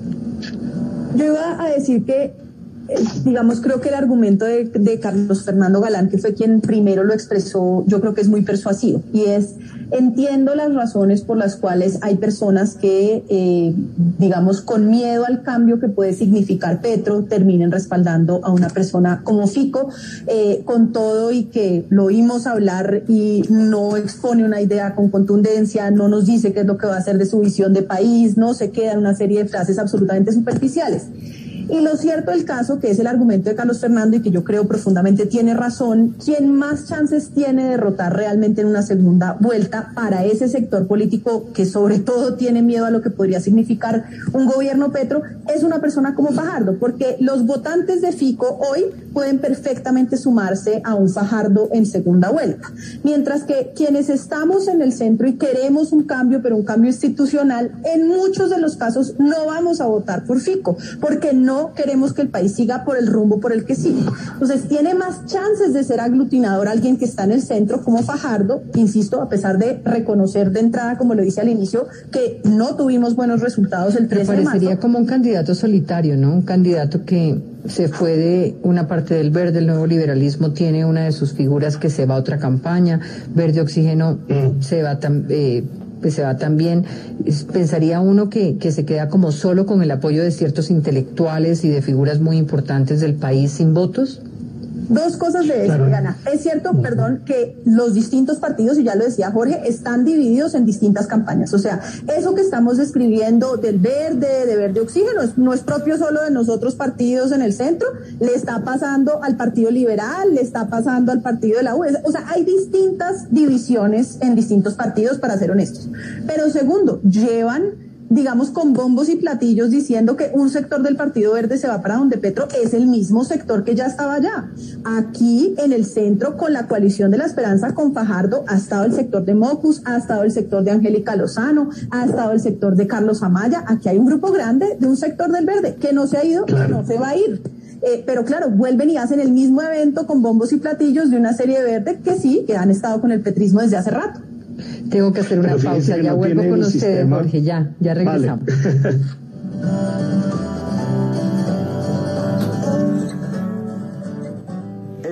Yo iba a decir que, digamos, creo que el argumento de, de Carlos Fernando Galán, que fue quien primero lo expresó, yo creo que es muy persuasivo, y es: entiendo las razones por las cuales hay personas que, eh, digamos, con miedo al cambio que puede significar Petro, terminen respaldando a una persona como Fico, eh, con todo y que lo oímos hablar y no expone una idea con contundencia, no nos dice qué es lo que va a hacer de su visión de país, no se queda en una serie de frases absolutamente superficiales. Y lo cierto del caso, que es el argumento de Carlos Fernando y que yo creo profundamente tiene razón, quien más chances tiene de derrotar realmente en una segunda vuelta para ese sector político que sobre todo tiene miedo a lo que podría significar un gobierno Petro, es una persona como Fajardo, porque los votantes de Fico hoy pueden perfectamente sumarse a un Fajardo en segunda vuelta, mientras que quienes estamos en el centro y queremos un cambio, pero un cambio institucional, en muchos de los casos no vamos a votar por Fico, porque no queremos que el país siga por el rumbo por el que sigue. Entonces tiene más chances de ser aglutinador alguien que está en el centro como Fajardo, insisto, a pesar de reconocer de entrada, como lo dice al inicio, que no tuvimos buenos resultados el trece de marzo. Parecería como un candidato solitario, ¿no? Un candidato que se fue de una parte del Verde, el nuevo liberalismo tiene una de sus figuras que se va a otra campaña, Verde Oxígeno mm. se va también... Eh, pues se va también, pensaría uno que, que se queda como solo con el apoyo de ciertos intelectuales y de figuras muy importantes del país sin votos. Dos cosas de eso, Diana. Es cierto, uh-huh. perdón, que los distintos partidos, y ya lo decía Jorge, están divididos en distintas campañas. O sea, eso que estamos describiendo del Verde, de Verde Oxígeno, es, no es propio solo de nosotros partidos en el centro, le está pasando al Partido Liberal, le está pasando al Partido de la U. O sea, hay distintas divisiones en distintos partidos, para ser honestos. Pero segundo, llevan, digamos, con bombos y platillos diciendo que un sector del Partido Verde se va para donde Petro es el mismo sector que ya estaba allá. Aquí en el centro, con la coalición de la esperanza con Fajardo, ha estado el sector de Mocus, ha estado el sector de Angélica Lozano, ha estado el sector de Carlos Amaya. Aquí hay un grupo grande de un sector del Verde que no se ha ido, claro, que no se va a ir. Eh, pero claro, vuelven y hacen el mismo evento con bombos y platillos de una serie de Verde que sí, que han estado con el petrismo desde hace rato. Tengo que hacer una Pero pausa, ya no vuelvo con ustedes, sistema. Jorge, ya, ya regresamos. Vale.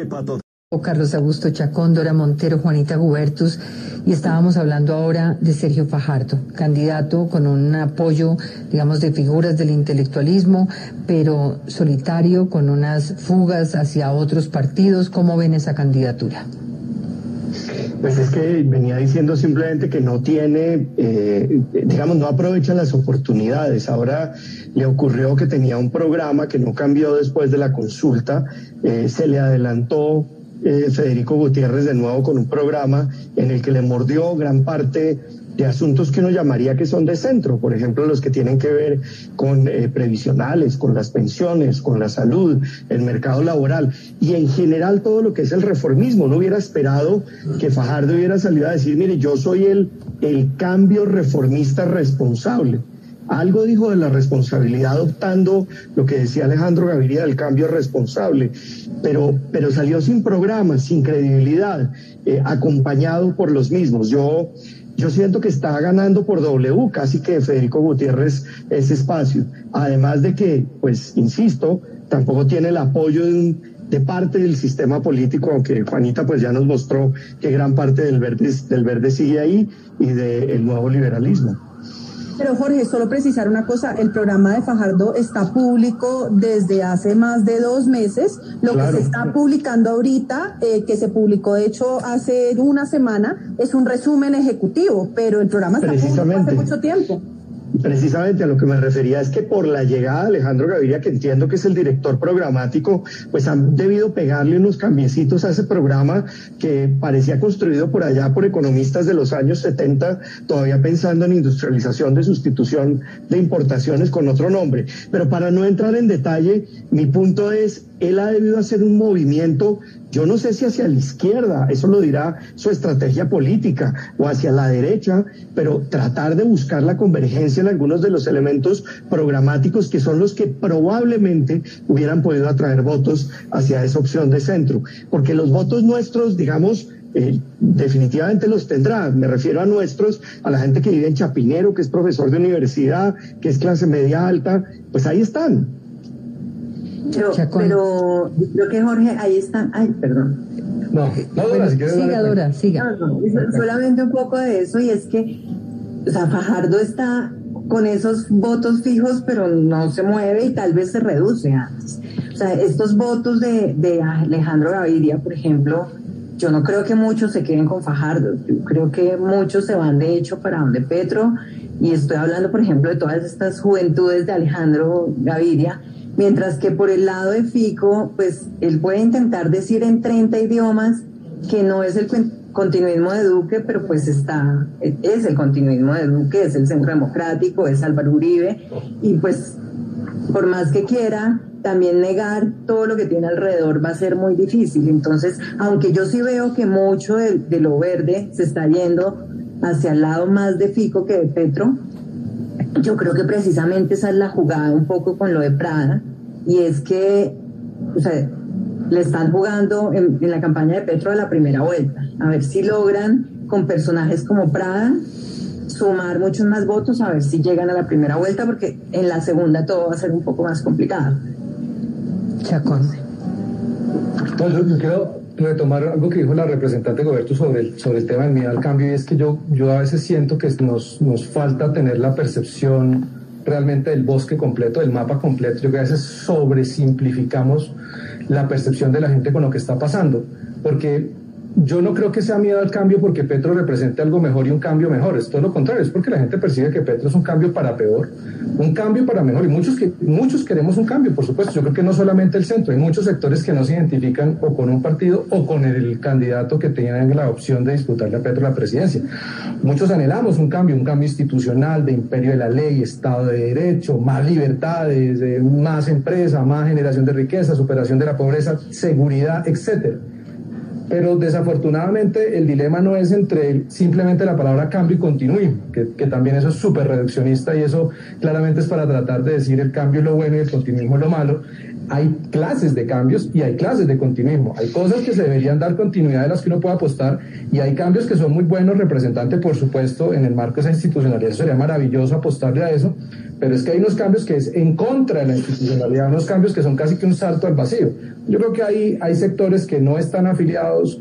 Pato. Carlos Augusto Chacón, Dora Montero, Juanita Gubertus, y estábamos hablando ahora de Sergio Fajardo, candidato con un apoyo, digamos, de figuras del intelectualismo, pero solitario, con unas fugas hacia otros partidos. ¿Cómo ven esa candidatura? Pues es que venía diciendo simplemente que no tiene, eh, digamos, no aprovecha las oportunidades. Ahora le ocurrió que tenía un programa que no cambió después de la consulta, eh, se le adelantó eh, Federico Gutiérrez de nuevo con un programa en el que le mordió gran parte de asuntos que uno llamaría que son de centro, por ejemplo, los que tienen que ver con eh, previsionales, con las pensiones, con la salud, el mercado laboral y en general todo lo que es el reformismo. No hubiera esperado que Fajardo hubiera salido a decir, mire, yo soy el, el cambio reformista responsable. Algo dijo de la responsabilidad adoptando lo que decía Alejandro Gaviria del cambio responsable, pero, pero salió sin programa, sin credibilidad, eh, acompañado por los mismos. Yo... Yo siento que está ganando por W, casi que Federico Gutiérrez ese espacio. Además de que, pues, insisto, tampoco tiene el apoyo de, un, de parte del sistema político, aunque Juanita pues ya nos mostró que gran parte del verde, del verde sigue ahí y del nuevo liberalismo. Pero Jorge, solo precisar una cosa, el programa de Fajardo está público desde hace más de dos meses. Lo claro. que se está publicando ahorita, eh, que se publicó de hecho hace una semana, es un resumen ejecutivo, pero el programa está público hace mucho tiempo. Precisamente a lo que me refería es que por la llegada de Alejandro Gaviria, que entiendo que es el director programático, pues han debido pegarle unos cambiecitos a ese programa que parecía construido por allá por economistas de los años setenta, todavía pensando en industrialización de sustitución de importaciones con otro nombre. Pero para no entrar en detalle, mi punto es, él ha debido hacer un movimiento, yo no sé si hacia la izquierda, eso lo dirá su estrategia política, o hacia la derecha, pero tratar de buscar la convergencia en algunos de los elementos programáticos que son los que probablemente hubieran podido atraer votos hacia esa opción de centro. Porque los votos nuestros, digamos, eh, definitivamente los tendrá. Me refiero a nuestros, a la gente que vive en Chapinero, que es profesor de universidad, que es clase media alta, pues ahí están. Pero, pero creo que Jorge, ahí están, ay, perdón. No, no, Dora, si quieres. Siga, Dora, siga. No, no, solamente un poco de eso, y es que, o sea, Fajardo está con esos votos fijos, pero no se mueve y tal vez se reduce antes. O sea, estos votos de, de Alejandro Gaviria, por ejemplo, yo no creo que muchos se queden con Fajardo, yo creo que muchos se van de hecho para donde Petro, y estoy hablando, por ejemplo, de todas estas juventudes de Alejandro Gaviria. Mientras que por el lado de Fico, pues él puede intentar decir en treinta idiomas que no es el continuismo de Duque, pero pues está, es el continuismo de Duque, es el Centro Democrático, es Álvaro Uribe, y pues por más que quiera, también negar todo lo que tiene alrededor va a ser muy difícil. Entonces, aunque yo sí veo que mucho de, de lo verde se está yendo hacia el lado más de Fico que de Petro, yo creo que precisamente esa es la jugada un poco con lo de Prada, y es que, o sea, le están jugando en, en la campaña de Petro a la primera vuelta, a ver si logran con personajes como Prada sumar muchos más votos, a ver si llegan a la primera vuelta, porque en la segunda todo va a ser un poco más complicado. Chacón. Entonces, yo quiero retomar algo que dijo la representante Goberto sobre el, sobre el tema del miedo al cambio, y es que yo, yo a veces siento que nos, nos falta tener la percepción realmente del bosque completo, del mapa completo. Yo creo que a veces sobresimplificamos la percepción de la gente con lo que está pasando, porque yo no creo que sea miedo al cambio porque Petro represente algo mejor y un cambio mejor, es todo lo contrario, es porque la gente percibe que Petro es un cambio para peor, un cambio para mejor, y muchos, que, muchos queremos un cambio, por supuesto. Yo creo que no solamente el centro, hay muchos sectores que no se identifican o con un partido o con el candidato que tengan la opción de disputarle a Petro la presidencia. Muchos anhelamos un cambio, un cambio institucional, de imperio de la ley, Estado de Derecho, más libertades, eh, más empresa, más generación de riqueza, superación de la pobreza, seguridad, etcétera. Pero desafortunadamente el dilema no es entre simplemente la palabra cambio y continuismo, que, que también eso es súper reduccionista, y eso claramente es para tratar de decir el cambio es lo bueno y el continuismo es lo malo. hay clases de cambios y hay clases de continuismo. Hay cosas que se deberían dar continuidad de las que uno puede apostar y hay cambios que son muy buenos, representante, por supuesto, en el marco de esa institucionalidad. Sería maravilloso apostarle a eso, pero es que hay unos cambios que es en contra de la institucionalidad, unos cambios que son casi que un salto al vacío. Yo creo que hay, hay sectores que no están afiliados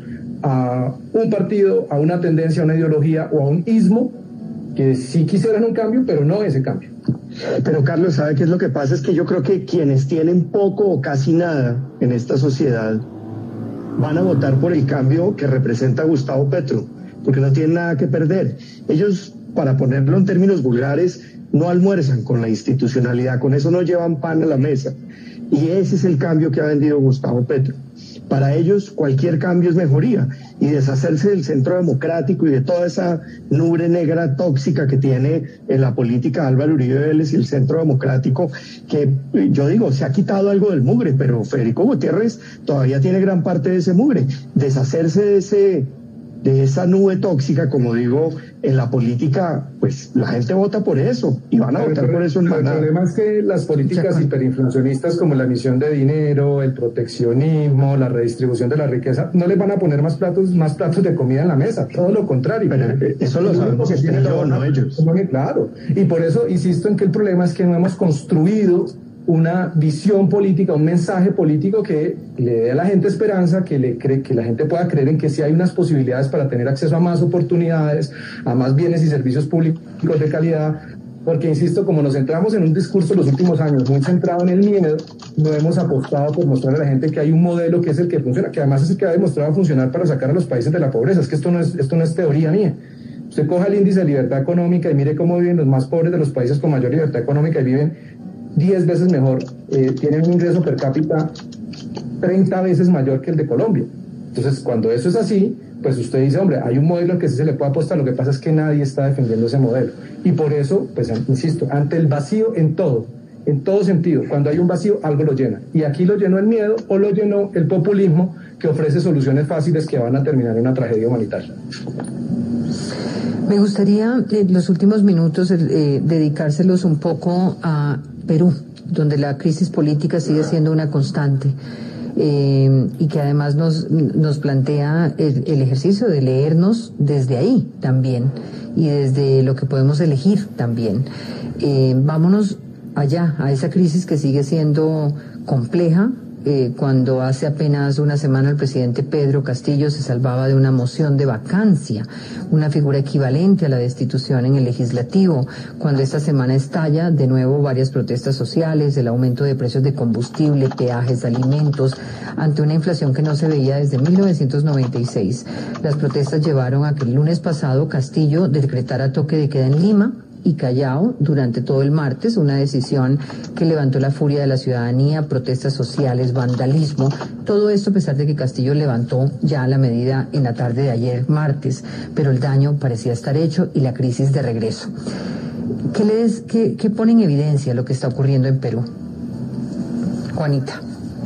a un partido, a una tendencia, a una ideología o a un ismo, que sí quisieran un cambio, pero no ese cambio. Pero Carlos, ¿sabe qué es lo que pasa? Es que yo creo que quienes tienen poco o casi nada en esta sociedad van a votar por el cambio que representa Gustavo Petro, porque no tienen nada que perder. Ellos, para ponerlo en términos vulgares, no almuerzan con la institucionalidad, con eso no llevan pan a la mesa. Y ese es el cambio que ha vendido Gustavo Petro. Para ellos cualquier cambio es mejoría y deshacerse del centro democrático y de toda esa nube negra tóxica que tiene en la política Álvaro Uribe Vélez y el centro democrático, que yo digo, se ha quitado algo del mugre, pero Federico Gutiérrez todavía tiene gran parte de ese mugre. Deshacerse de ese de esa nube tóxica, como digo, en la política, pues la gente vota por eso y van a pero, votar pero, por eso en el manada. El problema es que las políticas hiperinflacionistas como la emisión de dinero, el proteccionismo, la redistribución de la riqueza, no les van a poner más platos, más platos de comida en la mesa, todo lo contrario. Pero eso lo sabemos que tiene yo, no ellos. Claro, y por eso insisto en que el problema es que no hemos construido una visión política, un mensaje político que le dé a la gente esperanza, que le cree, que la gente pueda creer en que sí hay unas posibilidades para tener acceso a más oportunidades, a más bienes y servicios públicos de calidad, porque insisto, como nos centramos en un discurso los últimos años muy centrado en el miedo, no hemos apostado por mostrarle a la gente que hay un modelo que es el que funciona, que además es el que ha demostrado funcionar para sacar a los países de la pobreza. Es que esto no es, esto no es teoría mía. Usted coja el índice de libertad económica y mire cómo viven los más pobres de los países con mayor libertad económica y viven diez veces mejor, eh, tienen un ingreso per cápita treinta veces mayor que el de Colombia. Entonces, cuando eso es así, pues usted dice, hombre, hay un modelo que sí se le puede apostar, lo que pasa es que nadie está defendiendo ese modelo. Y por eso, pues insisto, ante el vacío en todo, en todo sentido, cuando hay un vacío, algo lo llena. Y aquí lo llenó el miedo o lo llenó el populismo, que ofrece soluciones fáciles que van a terminar en una tragedia humanitaria. Me gustaría en los últimos minutos eh, dedicárselos un poco a Perú, donde la crisis política sigue siendo una constante eh, y que además nos, nos plantea el, el ejercicio de leernos desde ahí también y desde lo que podemos elegir también. Eh, vámonos allá, a esa crisis que sigue siendo compleja. Eh, cuando hace apenas una semana el presidente Pedro Castillo se salvaba de una moción de vacancia, una figura equivalente a la destitución en el legislativo, cuando esta semana estalla de nuevo varias protestas sociales, el aumento de precios de combustible, peajes, alimentos, ante una inflación que no se veía desde mil novecientos noventa y seis. Las protestas llevaron a que el lunes pasado Castillo decretara toque de queda en Lima y Callao durante todo el martes, una decisión que levantó la furia de la ciudadanía, protestas sociales, vandalismo, todo esto a pesar de que Castillo levantó ya la medida en la tarde de ayer martes, pero el daño parecía estar hecho y la crisis de regreso. ¿Qué, les, qué, qué pone en evidencia lo que está ocurriendo en Perú? Juanita.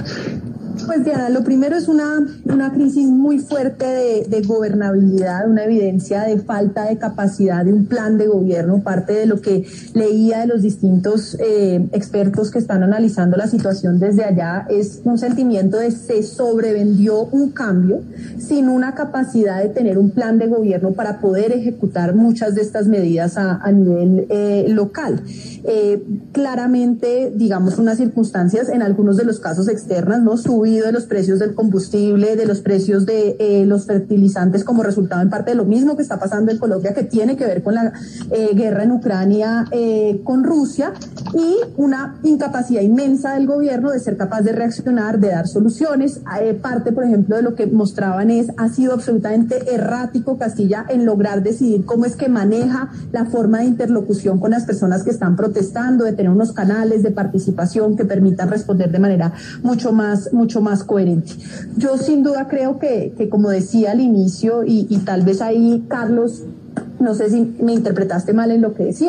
Pues Diana, lo primero es una, una crisis muy fuerte de, de gobernabilidad, una evidencia de falta de capacidad de un plan de gobierno. Parte de lo que leía de los distintos eh, expertos que están analizando la situación desde allá es un sentimiento de se sobrevendió un cambio sin una capacidad de tener un plan de gobierno para poder ejecutar muchas de estas medidas a, a nivel eh, local. Eh, claramente, digamos, unas circunstancias en algunos de los casos externas, ¿no? Subido de los precios del combustible, de los precios de eh, los fertilizantes como resultado en parte de lo mismo que está pasando en Colombia, que tiene que ver con la eh, guerra en Ucrania eh, con Rusia, y una incapacidad inmensa del gobierno de ser capaz de reaccionar, de dar soluciones. Eh, parte, por ejemplo, de lo que mostraban es, ha sido absolutamente errático Castilla en lograr decidir cómo es que maneja la forma de interlocución con las personas que están protestando, de tener unos canales de participación que permitan responder de manera mucho más, mucho más coherente. Yo sin duda creo que, que como decía al inicio, y, y tal vez ahí, Carlos, no sé si me interpretaste mal en lo que decía,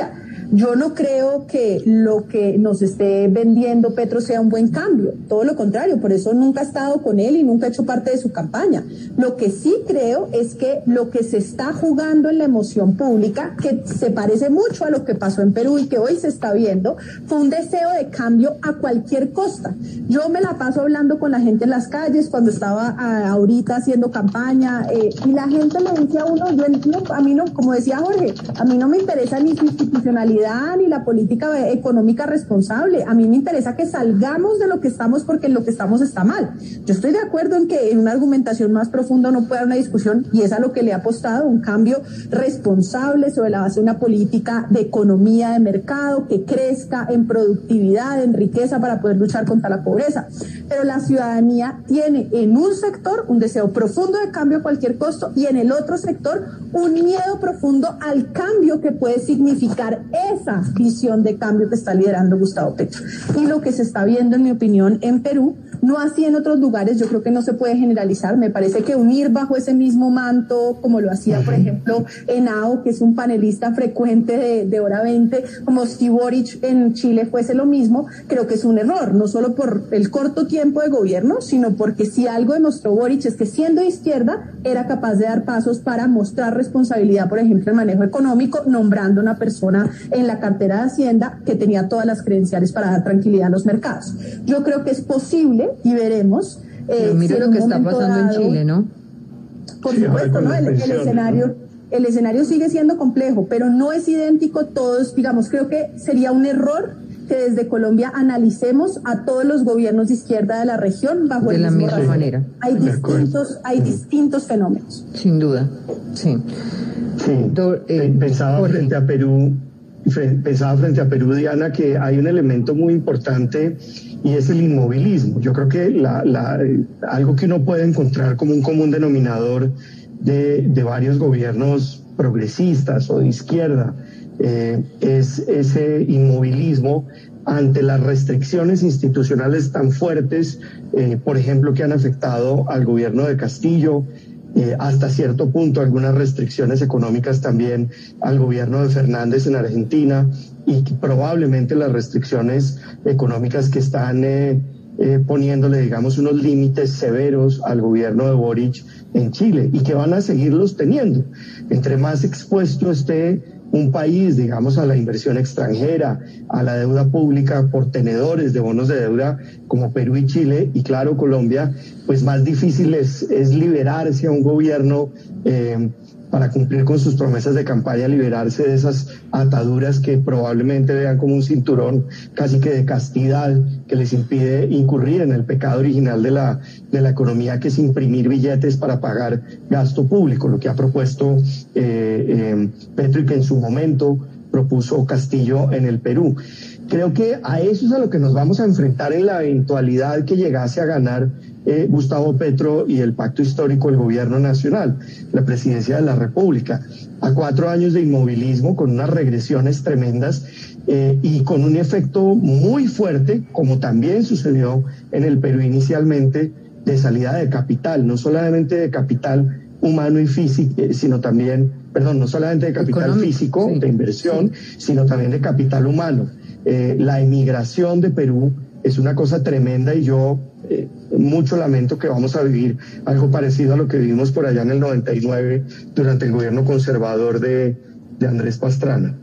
Yo no creo que lo que nos esté vendiendo Petro sea un buen cambio, todo lo contrario, por eso nunca ha estado con él y nunca ha hecho parte de su campaña. Lo que sí creo es que lo que se está jugando en la emoción pública, que se parece mucho a lo que pasó en Perú y que hoy se está viendo, fue un deseo de cambio a cualquier costa. Yo me la paso hablando con la gente en las calles cuando estaba a, ahorita haciendo campaña eh, y la gente le dice a uno, yo entiendo, a mí no, como decía Jorge, a mí no me interesa ni su institucionalidad ni la política económica responsable. A mí me interesa que salgamos de lo que estamos porque en lo que estamos está mal. Yo estoy de acuerdo en que en una argumentación más profunda no puede haber una discusión y es a lo que le ha apostado, un cambio responsable sobre la base de una política de economía de mercado que crezca en productividad, en riqueza para poder luchar contra la pobreza. Pero la ciudadanía tiene en un sector un deseo profundo de cambio a cualquier costo y en el otro sector un miedo profundo al cambio que puede significar esa visión de cambio que está liderando Gustavo Petro. Y lo que se está viendo, en mi opinión, en Perú, no así en otros lugares, yo creo que no se puede generalizar. Me parece que unir bajo ese mismo manto, como lo hacía, por ejemplo, Henao, que es un panelista frecuente de, de Hora veinte, como si Boric en Chile fuese lo mismo, creo que es un error, no solo por el corto tiempo de gobierno, sino porque si algo demostró Boric es que siendo de izquierda era capaz de dar pasos para mostrar responsabilidad, por ejemplo, en manejo económico, nombrando una persona en la cartera de Hacienda que tenía todas las credenciales para dar tranquilidad a los mercados. Yo creo que es posible y veremos. Eh, mire si lo que está pasando dado, en Chile, ¿no? Por sí, supuesto, ¿no? El, el escenario, ¿no? El escenario sigue siendo complejo, pero no es idéntico todos, digamos, creo que sería un error que desde Colombia analicemos a todos los gobiernos de izquierda de la región bajo de el la mismo misma razón. manera. Hay distintos, hay distintos fenómenos. Sin duda, sí. Sí, Do, eh, pensaba Jorge. frente a Perú, pensaba frente a Perú, Diana, que hay un elemento muy importante y es el inmovilismo. Yo creo que la, la, algo que uno puede encontrar como un común denominador de, de varios gobiernos progresistas o de izquierda eh, es ese inmovilismo ante las restricciones institucionales tan fuertes, eh, por ejemplo, que han afectado al gobierno de Castillo, Eh, hasta cierto punto algunas restricciones económicas también al gobierno de Fernández en Argentina y probablemente las restricciones económicas que están eh, eh, poniéndole, digamos, unos límites severos al gobierno de Boric en Chile y que van a seguirlos teniendo. Entre más expuesto esté un país, digamos, a la inversión extranjera, a la deuda pública por tenedores de bonos de deuda como Perú y Chile, y claro, Colombia, pues más difícil es, es liberarse a un gobierno eh, para cumplir con sus promesas de campaña, liberarse de esas ataduras que probablemente vean como un cinturón casi que de castidad que les impide incurrir en el pecado original de la, de la economía, que es imprimir billetes para pagar gasto público, lo que ha propuesto eh, eh, Petro y que en su momento propuso Castillo en el Perú. Creo que a eso es a lo que nos vamos a enfrentar en la eventualidad que llegase a ganar eh, Gustavo Petro y el pacto histórico del gobierno nacional, la presidencia de la República, a cuatro años de inmovilismo con unas regresiones tremendas eh, y con un efecto muy fuerte, como también sucedió en el Perú inicialmente, de salida de capital, no solamente de capital humano y físico, eh, sino también, perdón, no solamente de capital económico, físico, sí, de inversión, sí, sino también de capital humano. Eh, la emigración de Perú es una cosa tremenda y yo eh, mucho lamento que vamos a vivir algo parecido a lo que vivimos por allá en el noventa y nueve durante el gobierno conservador de, de Andrés Pastrana.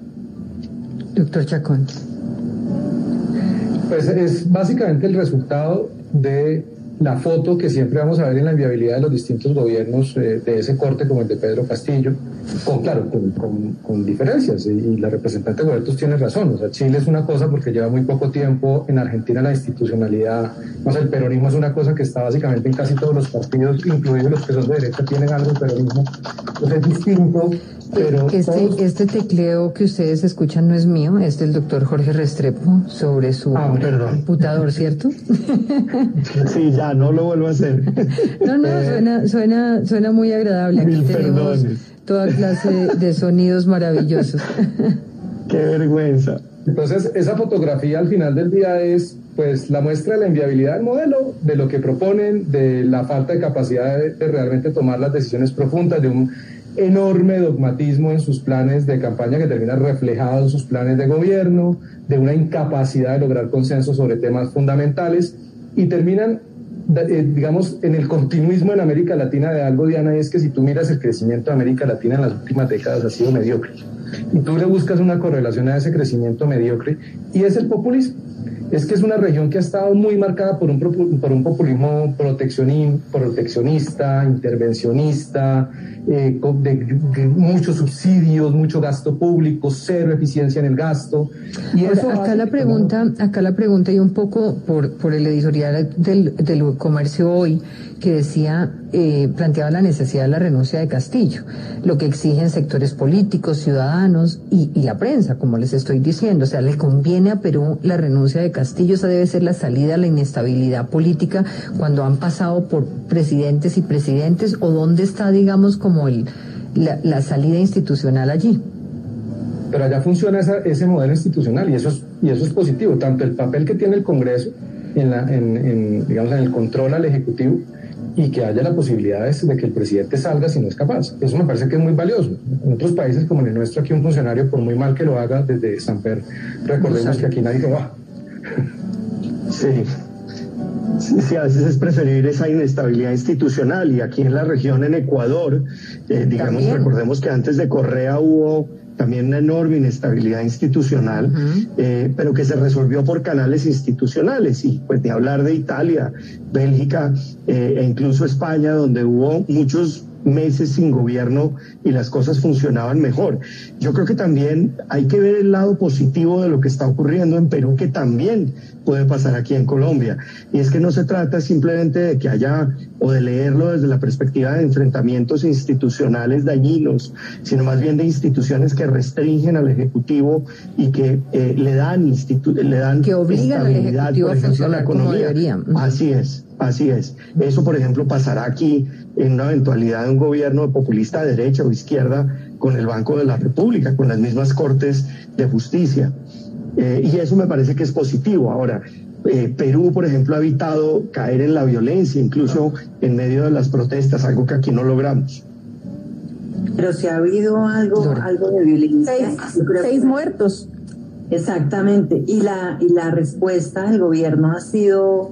Doctor Chacón. Pues es básicamente el resultado de la foto que siempre vamos a ver en la inviabilidad de los distintos gobiernos eh, de ese corte como el de Pedro Castillo, con claro, con, con, con diferencias, y, y la representante Huertos tiene razón. O sea, Chile es una cosa porque lleva muy poco tiempo, en Argentina la institucionalidad, o sea, el peronismo es una cosa que está básicamente en casi todos los partidos, incluidos los que son de derecha, tienen algo de peronismo, entonces es distinto. Pero este, todos... este tecleo que ustedes escuchan no es mío, es del doctor Jorge Restrepo sobre su ah, computador, ¿cierto? Sí, ya, no lo vuelvo a hacer. No, no, suena, suena, suena muy agradable. Aquí tenemos perdones. Toda clase de sonidos maravillosos. Qué vergüenza. Entonces, esa fotografía al final del día es pues la muestra de la inviabilidad del modelo, de lo que proponen, de la falta de capacidad de, de realmente tomar las decisiones profundas, de un enorme dogmatismo en sus planes de campaña que termina reflejado en sus planes de gobierno, de una incapacidad de lograr consenso sobre temas fundamentales, y terminan, eh, digamos, en el continuismo en América Latina de algo, Diana, y es que si tú miras el crecimiento de América Latina en las últimas décadas ha sido mediocre, y tú le buscas una correlación a ese crecimiento mediocre, y es el populismo. Es que es una región que ha estado muy marcada por un, por un populismo proteccionista, intervencionista, eh, de, de muchos subsidios, mucho gasto público, cero eficiencia en el gasto. Y eso acá la pregunta, no... acá la pregunta y un poco por, por el editorial del, del Comercio Hoy, que decía, eh, planteaba la necesidad de la renuncia de Castillo, lo que exigen sectores políticos, ciudadanos y, y la prensa, como les estoy diciendo. O sea, le conviene a Perú la renuncia de Castillo. Esa debe ser la salida a la inestabilidad política cuando han pasado por presidentes y presidentes, o dónde está, digamos, como el la, la salida institucional allí. Pero allá funciona esa, ese modelo institucional, y eso es, y eso es positivo, tanto el papel que tiene el Congreso en, la, en, en, digamos, en el control al Ejecutivo, y que haya la posibilidad de que el presidente salga si no es capaz. Eso me parece que es muy valioso. En otros países como en el nuestro, aquí un funcionario, por muy mal que lo haga desde Samper, recordemos que aquí nadie lo va. Sí. Sí, sí, a veces es preferir esa inestabilidad institucional, y aquí en la región, en Ecuador, eh, digamos, ¿también? Recordemos que antes de Correa hubo también una enorme inestabilidad institucional, uh-huh. eh, pero que se resolvió por canales institucionales, y pues ni hablar de Italia, Bélgica eh, e incluso España, donde hubo muchos meses sin gobierno y las cosas funcionaban mejor. Yo creo que también hay que ver el lado positivo de lo que está ocurriendo en Perú, que también puede pasar aquí en Colombia. Y es que no se trata simplemente de que haya, o de leerlo desde la perspectiva de enfrentamientos institucionales dañinos, sino más bien de instituciones que restringen al Ejecutivo y que eh, le dan institu le dan que obligan al Ejecutivo por ejemplo, a a la economía. Uh-huh. Así es. Así es. Eso, por ejemplo, pasará aquí en una eventualidad de un gobierno populista de derecha o izquierda con el Banco de la República, con las mismas Cortes de Justicia. Eh, y eso me parece que es positivo. Ahora, eh, Perú, por ejemplo, ha evitado caer en la violencia, incluso en medio de las protestas, algo que aquí no logramos. Pero si ha habido algo, algo de violencia. Seis, seis muertos. Exactamente. Y la, y la respuesta del gobierno ha sido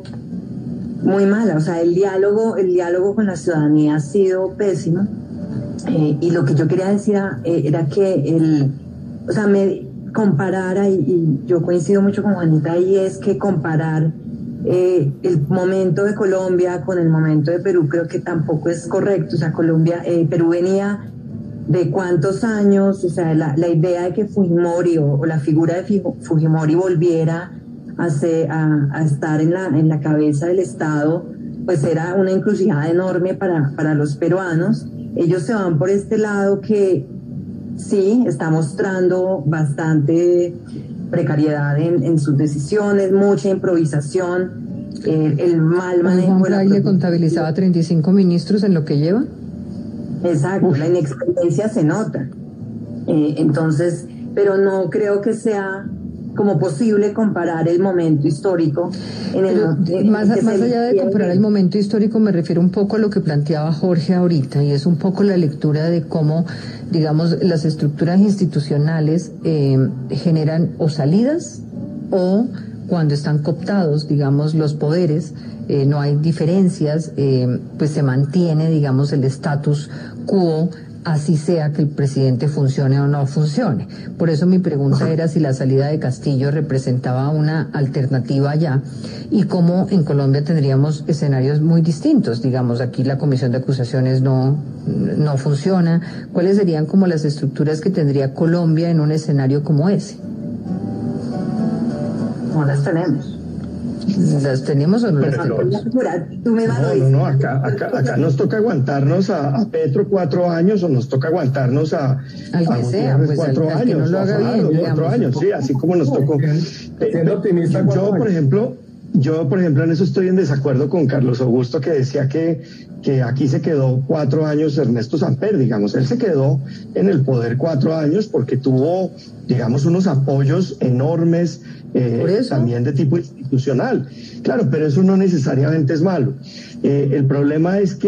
muy mala. O sea, el diálogo, el diálogo con la ciudadanía ha sido pésimo. Eh, y lo que yo quería decir era, eh, era que el, o sea, me comparara, y, y yo coincido mucho con Juanita, y es que comparar eh, el momento de Colombia con el momento de Perú creo que tampoco es correcto. O sea, Colombia, eh, Perú venía de cuántos años, o sea, la, la idea de que Fujimori o, o la figura de Fujimori volviera a, ser, a, a estar en la, en la cabeza del Estado, pues era una encrucijada enorme para, para los peruanos. Ellos se van por este lado que sí está mostrando bastante precariedad en, en sus decisiones, mucha improvisación, eh, el mal manejo. Juan Fraile contabilizaba treinta y cinco ministros en lo que lleva. Exacto, Uf. La inexperiencia se nota. Eh, entonces, pero no creo que sea como posible comparar el momento histórico. En el, Pero, en más, más allá de comparar el momento histórico, me refiero un poco a lo que planteaba Jorge ahorita, y es un poco la lectura de cómo, digamos, las estructuras institucionales eh, generan o salidas, o cuando están cooptados, digamos, los poderes, eh, no hay diferencias, eh, pues se mantiene, digamos, el status quo, así sea que el presidente funcione o no funcione. Por eso mi pregunta era si la salida de Castillo representaba una alternativa allá, y cómo en Colombia tendríamos escenarios muy distintos. Digamos, aquí la comisión de acusaciones no, no funciona. ¿Cuáles serían como las estructuras que tendría Colombia en un escenario como ese? No las tenemos. ¿Las tenemos o no las tenemos? Tú me vas no, no, no, acá, acá, acá nos toca aguantarnos a, a Petro cuatro años, o nos toca aguantarnos a, al que a sea, pues cuatro al, al años, que no lo haga bien, digamos, cuatro años, sí, así como nos tocó. Yo, por ejemplo, yo, por ejemplo, en eso estoy en desacuerdo con Carlos Augusto, que decía que, que aquí se quedó cuatro años Ernesto Samper, digamos, él se quedó en el poder cuatro años porque tuvo, digamos, unos apoyos enormes, eh, también de tipo institucional. Claro, pero eso no necesariamente es malo. Eh, el problema es que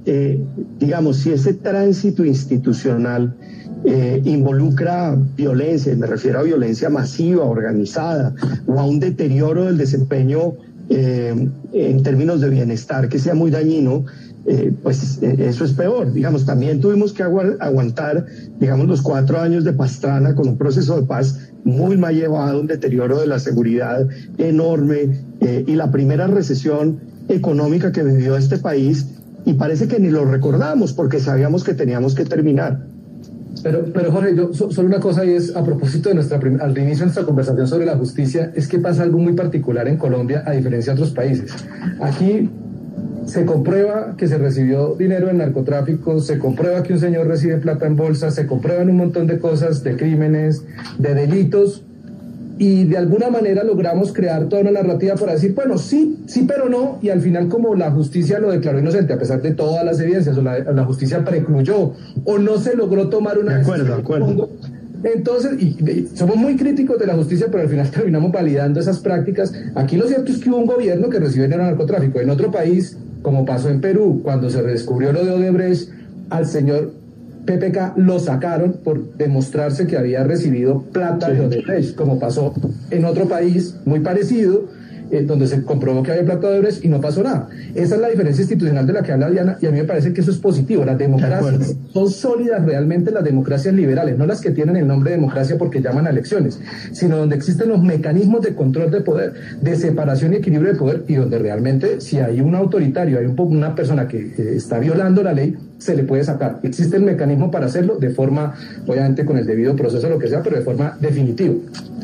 eh, digamos, si ese tránsito institucional eh, involucra violencia, y me refiero a violencia masiva, organizada, o a un deterioro del desempeño eh, en términos de bienestar que sea muy dañino, eh, pues eh, eso es peor. Digamos, también tuvimos que agu- aguantar, digamos, los cuatro años de Pastrana con un proceso de paz muy mal llevado, un deterioro de la seguridad enorme, eh, y la primera recesión económica que vivió este país, y parece que ni lo recordamos porque sabíamos que teníamos que terminar. Pero, pero Jorge, yo so, solo una cosa, y es a propósito de nuestra prim- al inicio de nuestra conversación sobre la justicia, es que pasa algo muy particular en Colombia a diferencia de otros países. Aquí se comprueba que se recibió dinero en narcotráfico, se comprueba que un señor recibe plata en bolsa, se comprueban un montón de cosas, de crímenes, de delitos, y de alguna manera logramos crear toda una narrativa para decir, bueno, sí, sí, pero no, y al final como la justicia lo declaró inocente, a pesar de todas las evidencias, o la, la justicia precluyó, o no se logró tomar una de acuerdo, decisión. De acuerdo. Entonces, y, y somos muy críticos de la justicia, pero al final terminamos validando esas prácticas. Aquí lo cierto es que hubo un gobierno que recibió dinero de narcotráfico. En otro país, como pasó en Perú, cuando se descubrió lo de Odebrecht, al señor P P K lo sacaron por demostrarse que había recibido plata sí. de Odebrecht, como pasó en otro país muy parecido, eh, donde se comprobó que había plata de Odebrecht y no pasó nada. Esa es la diferencia institucional de la que habla Diana, y a mí me parece que eso es positivo. Las democracias son sólidas realmente, las democracias liberales, no las que tienen el nombre de democracia porque llaman a elecciones, sino donde existen los mecanismos de control de poder, de separación y equilibrio de poder, y donde realmente si hay un autoritario, hay un, una persona que eh, está violando la ley, se le puede sacar. Existe el mecanismo para hacerlo de forma, obviamente con el debido proceso, lo que sea, pero de forma definitiva.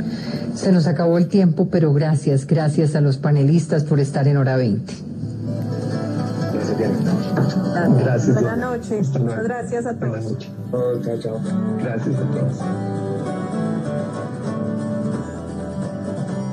Se nos acabó el tiempo, pero gracias, gracias a los panelistas por estar en Hora veinte. Gracias, Diana. Gracias. Buenas noches. Muchas gracias a todos. Buenas noches. Oh, chao, chao. Gracias a todos.